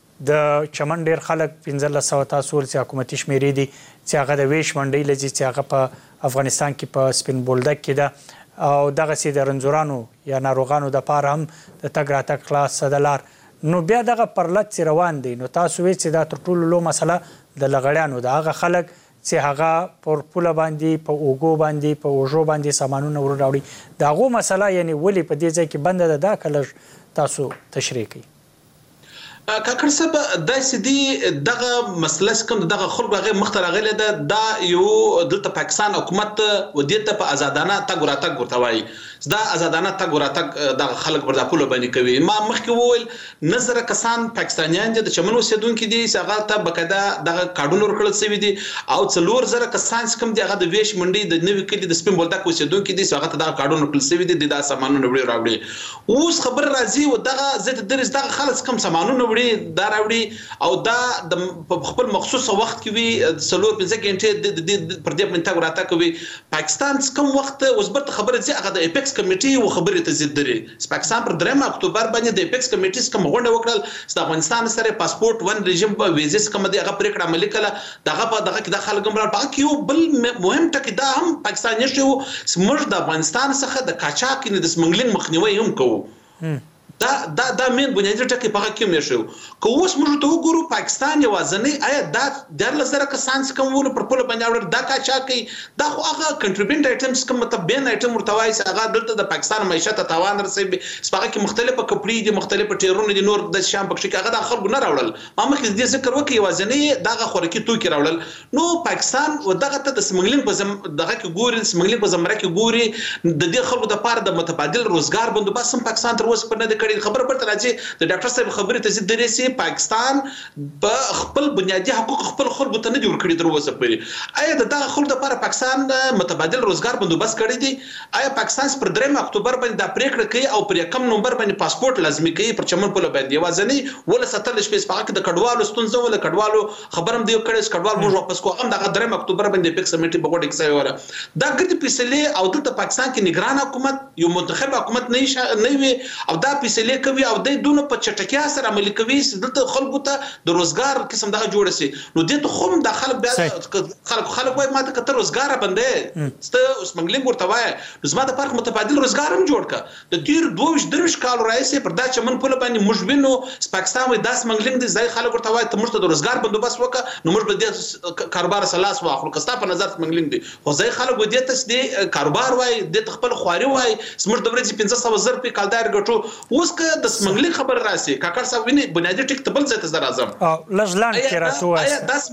د چمن ډیر خلک 1500 تاسو ول چې حکومتي شمیرې دي چې هغه د ویش منډي لږی چې هغه په افغانستان کې په سپین بولدک کې ده او دغه سي د رنزورانو یا ناروغانو د پاره هم د تګ راتګ خلاص صدلار نو بیا دغه پرلط روان دي نو تاسو وی چې دا تر ټولو لو مسله د لغړیانو د هغه خلک چې هغه پر پوله باندې په اوګو باندې په اوجو باندې سامانونه ور راوړي داغه مسله یعنی ولی په دې ځای کې بند ده دا کله تاسو تشریح کړئ کاکړ صاحب دا سدي دغه مسله کوم دغه خلکو هغه مخترغله ده دا یو د پاکستان حکومت ودیته په آزادانه تګ ورته ورته وایي دا آزادانه تګ وراتګ د خلک پر داپول باندې کوي. ما مخکې وویل نظر کسان پاکستانیان دي د چمن اوسیدونکو دي هغه ته بقاعده د کارډونو ورکړل شوی دي او 4000 کسان کوم دي هغه د ویش منډي د نوې کلی د سپین بولدک اوسیدونکو دي هغه ته د کارډونو ورکړل شوی دي د سامانونو وړي راوړي. اوس خبر راځي و دغه زه د درس دغه خلک کوم سامانونو وړي دا راوړي او دا د خپل مخصوص وخت کې وي 4-5 غنټې د پر دې منټه وراتګ کوي. پاکستان کوم وخت اوس برته خبره دي هغه د اپیکس کمیټي و خبره ته زید دري. پاکستان پر 3 اکتوبر باندې د اپیکس کمیټي کوم غونډه وکړل د افغانستان سره پاسپورت ون رژیم په ویزیس کوم دی هغه پریکړه عملي کړه دغه په دغه کې د خلک مرال پاک یو بل مهم ټکی دا هم پاکستان نشو سمر د افغانستان څخه د قاچاق نه د سمګلینګ مخنیوي هم کوو. دا مين بنیادی ټکی په کې نشو کو اوس موږ ته وګورو پاکستان یوازنی آیا دا د لزره کسان کوم ول پر پوله باندې اور دا قاچاقي دا خو هغه کنټریبیوټ آیټمز کوم مطلب بین آیټم مرتوای هغه دلته د پاکستان معیشت ته تاوان رسوي سپاغه کې مختلفه کپړې دي مختلفه ټیرونه دي نور د شام پکې هغه د خلکو نه راوړل ما مخکې دې ذکر وکي یوازنی دغه خورکی توکي راوړل نو پاکستان و دغه ته د سمګلینګ په دغه کې ګوري سمګلینګ په زمره کې ګوري د دې خلکو د پاره د متبادل روزګار بندوبست هم پاکستان تر اوسه نه د کړي خبر پرته راځي د ډاکټر صاحب خبرې ته زید درسي پاکستان په خپل بنیادی حقوق خپل خلکو ته نه دی ورکړي تر اوسه پورې آیا دغه خلکو لپاره پاکستان متبادل روزګار بندوبست کړی دی آیا پاکستان پر 3 اکتوبر باندې د پریکړه کوي او پر 1 نومبر باندې پاسپورت لازمي کوي پر چمن په باندې وازني ول 17 شپې سپاک د کډوالو ستونزه ول کډوالو خبرم دی کړي کډوال موږ واپس کو هم دغه 3 اکتوبر باندې پیکس کمیټي په وړاندې کوي وره دا ګرځي فیصله او د پاکستان کې نگران حکومت یو منتخب حکومت نه وي او دا فیصله کوي او د دونه په چټکیا سره عملي کوي د خلکو ته د روزګار قسم دغه جوړ شي نو د خو د خلک بیا خلک وای ماته کتر روزګار باندې ست اوس منګلینګ ورته وای نو زما د فرق متبادل روزګار هم جوړ کا د تیر 22 کال راځي پر دا چمن په باندې مشبینو پاکستان وای داس منګلینګ د ځای خلک ورته وای ته موږ ته د روزګار بندوبست وکړه نو موږ به د کاروبار سلاس واخلو کستا په نظر منګلینګ دي خو ځای خلک ودی ته د کاروبار وای د خپل خواري وای سمر د ورځې 500 په کالدار ګټو اوس که د منګلینګ خبر راسي کاکړ صاحب ویني بنیادی ټیک ته بل ځای ته زر اعظم لږ کې راځو آیا داس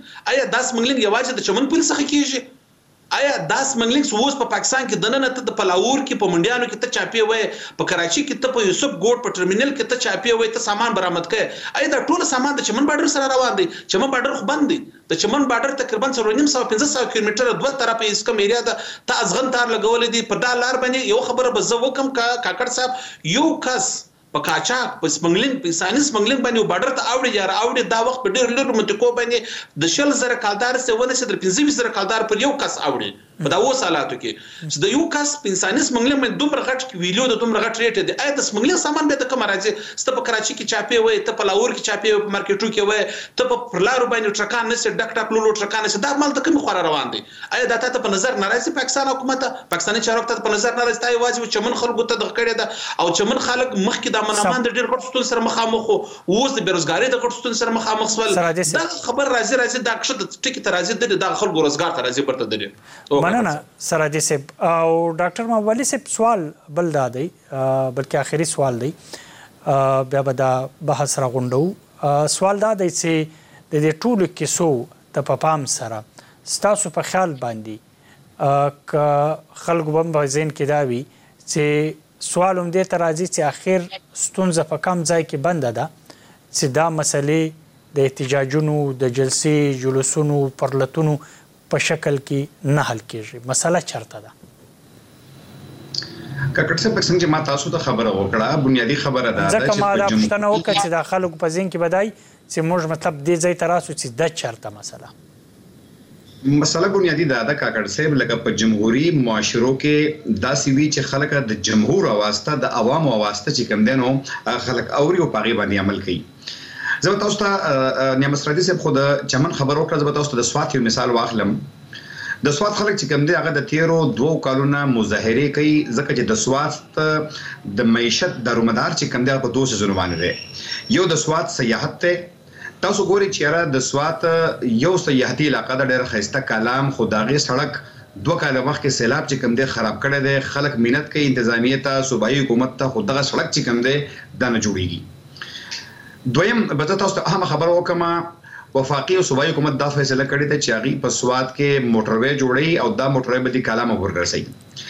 منګلینګ یوازې د چمن پل څخه کیږي آیا داس منګلینګ اوس په پاکستان کې دنه ته د پلاور کې په منډیانو کې ته چاپی وای په کراچي کې ته په یوسف ګوټ په ټرمینل کې ته چاپی وای ته سامان برآمد کړي آیا دا ټول سامان د چمن بارډر سره روان دي چمن بارډر خو بند دي د چمن بارډر تقریبا 350 کیلومتر دوه طرفه اس کوم ایریا ده ته ازغن تار لګولې دي په دا لار باندې یو خبره به زه وکم کاکړ صاحب یو کس په قاچاق په سمګلینګ په ساينس سمګلینګ باندې بارډر ته اوړي یا اوړي دا وخت په ډېر لږ منطقو باندې د 10000 کالدار څخه ونه چې د 25000 کالدار پر یو کس اوړي په دا و سالاتو کې چې د یو کس په ساينس سمګلینګ باندې دومره غټ ویلو د دومره غټ ریټ دی اې د سمګلینګ سامان به د کوم راځي ست په کراچي کې چاپی وای ته په لاهور کې چاپی په مارکیټو کې وای ته په پرلارو باندې ټرکان نه ډک ټک لولو ټرکان نه دا مال د کوم خور روان دي اې دا ته په نظر ناراضي پاکستان حکومت پاکستاني چارواکو ته په نظر ناراضي تای واجب چمن خلکو ته د کړه ده او چمن خلک مخکې د منامان د ډېر غټ ستون سره مخامخ اوس د بیروزګاری د غټ ستون سره مخامخ سول دا خبر راځي دا کښه ټکی ته راځي د خلکو روزګار ته راځي پرته دی مننه سراجي صاحب او ډاکټر موالي صاحب سوال بل دادی بلکې آخري سوال دی بیا به دا بحث راغونډو سوال دا دی چې د دې ټولو کیسو د پام سره ستاسو په خیال باندې ک خلکو بم په ذهن کې دا وي چې سوال هم دې ته راځي چې اخر ستونزه په کم ځای کې بنده ده چې دا مسلې د احتجاجونو د جلسې جلوسونو پرلتونو په شکل کې نه حل کیږي مسله چرته ده کاکړ څه په څنګه ما تاسو ته خبره وکړه بنیادی خبره ده چې ما دا پښتنه وکړه چې د خلکو په ذهن کې بدای چې موږ مطلب دې ځای ته راسو چې د چرته مسله بنیادی دا ده کاکړ صاحب لکه په جمهوریت معاشرو کې داسې وی چې خلک د جمهور اواسته د عوامو اواسته چې کم دینو خلک اوري او پاغي باندې عمل کوي زه تاسو ته نیمس رادي صاحب خود چمن خبر وکړه زه تاسو ته د سوات یو مثال واخلم د سوات خلک چې کوم دی هغه د 2 کالونو مظاهره کوي ځکه چې د سوات د معیشت دارومدار چې کوم دی په 2 سيزونو باندې دی یو د سوات سیاحت ته تاسو ګوري چې را د سوات یو سیاحتي علاقہ د ډېر خسته کلام خداغي سړک 2 کال مخکې سیلاب چې کوم دی خراب کړی دی خلک مهنت کوي انتظامیه ته صوبایي حکومت ته خدغه سړک چې کوم دی دا نه جوړیږي دویم به تاسو ته هم خبر وکم وفاقي او صوبایي حکومت دا فیصله کړې ده چې هغه په سوات کې موټروي جوړي او دا موټروي به د کلام ورګرسي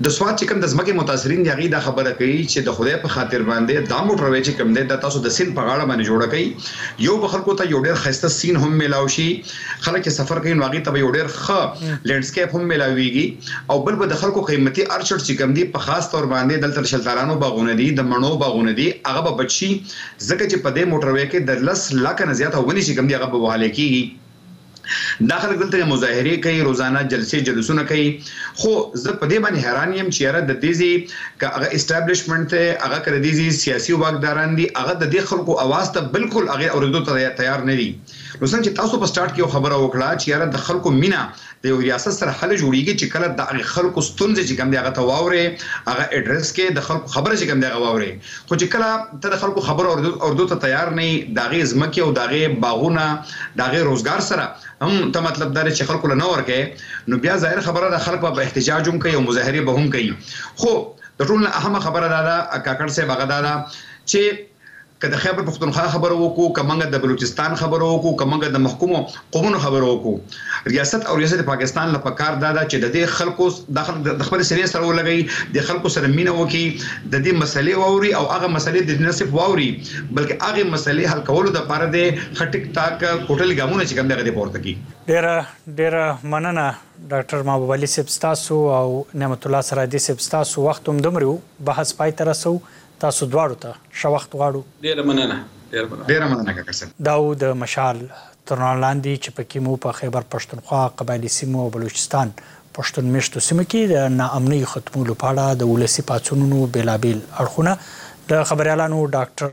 د سواد چې کوم د ځمکې متاثرین دی غي دا خبره کوي چې د خدای په خاطر باندې دا موټروي چې کوم دی د تاسو د سین په غاړه باندې جوړه کوي یو به خلکو ته یو ډېر خسته سین هم ملاوي شي خلک سفر کوي واغې ته یو ډېر ښه لینډسکیپ هم ملاويږي او بل به د خلکو قیمتي ارچډ چې کوم دی په خاص تور باندې دلته شلتارانو باغونه دي د مڼو باغونه دي هغه به بچي ځکه چې په دې موټروي کې د 10 لک نه زیات ونی چې کوم دی هغه به وهاله کیږي داخل دلته مظاهره کوي روزانه جلسونه کوي خو زه په دې باندې حیران یم چې یاره د دې چې هغه اسټابلیشمنت هغه کړی دي سیاسي واکداران دي هغه د دې خلکو اواز ته بالکل هغه اوریدو ته تیار نه دي نو څنګه چې تاسو په سٹارټ کې خبره وکړه چې یاره د خلکو مینا د یو ریاست سره حل جوړیږي چې کله د خلکو ستونزې چې کوم دی هغه تواوري هغه اډرس کې د خلکو خبره چې کوم دی هغه واوري خو چې کله ته د خلکو خبره اوریدو ته تیار نه داغه ځمکه او داغه باغونه داغه روزګار سره هم ته مطلب دا چې خلکو له نور کې نو بیا ظاهر خبره د خلکو په احتجاج هم کوي او مظاهره به هم کوي خو د ټول نه اهمه خبره دا کاکړ صاحب هغه دا چې کله خیبر پختونخوا خبرو وکړو کمنګ د بلوچستان خبرو وکړو کمنګ د محکومو قومونو خبرو وکړو ریاست او ریاست پاکستان لپاره کار دا چې د دې خلکو د خپل سریه سره ولګي د خلکو سره مینه وکي د دې مسلې ووري او هغه مسلې د نصف ووري بلکې هغه مسلې حل کولو د لپاره د خټک تاک کوټل ګامونه چې کوم دغه پورته کی ډېر مننه ډاکټر محبوب علي صاحب تاسو او نعمت الله سرادي صاحب تاسو وخت هم دومره بحث پای ته رسو تاسو دواړو ته ښه وخت غواړو ډېر مننه کاکړ صاحب دا د مشال ترنان لاندې چې پکې مو په خیبر پښتونخوا قبایلی سیمو او بلوچستان پښتون میشتو سیمو کې د ناامنۍ ختمولو په اړه د ولسي پاڅونونو بیلابیل اړخونه د خبريالانو ډاکټر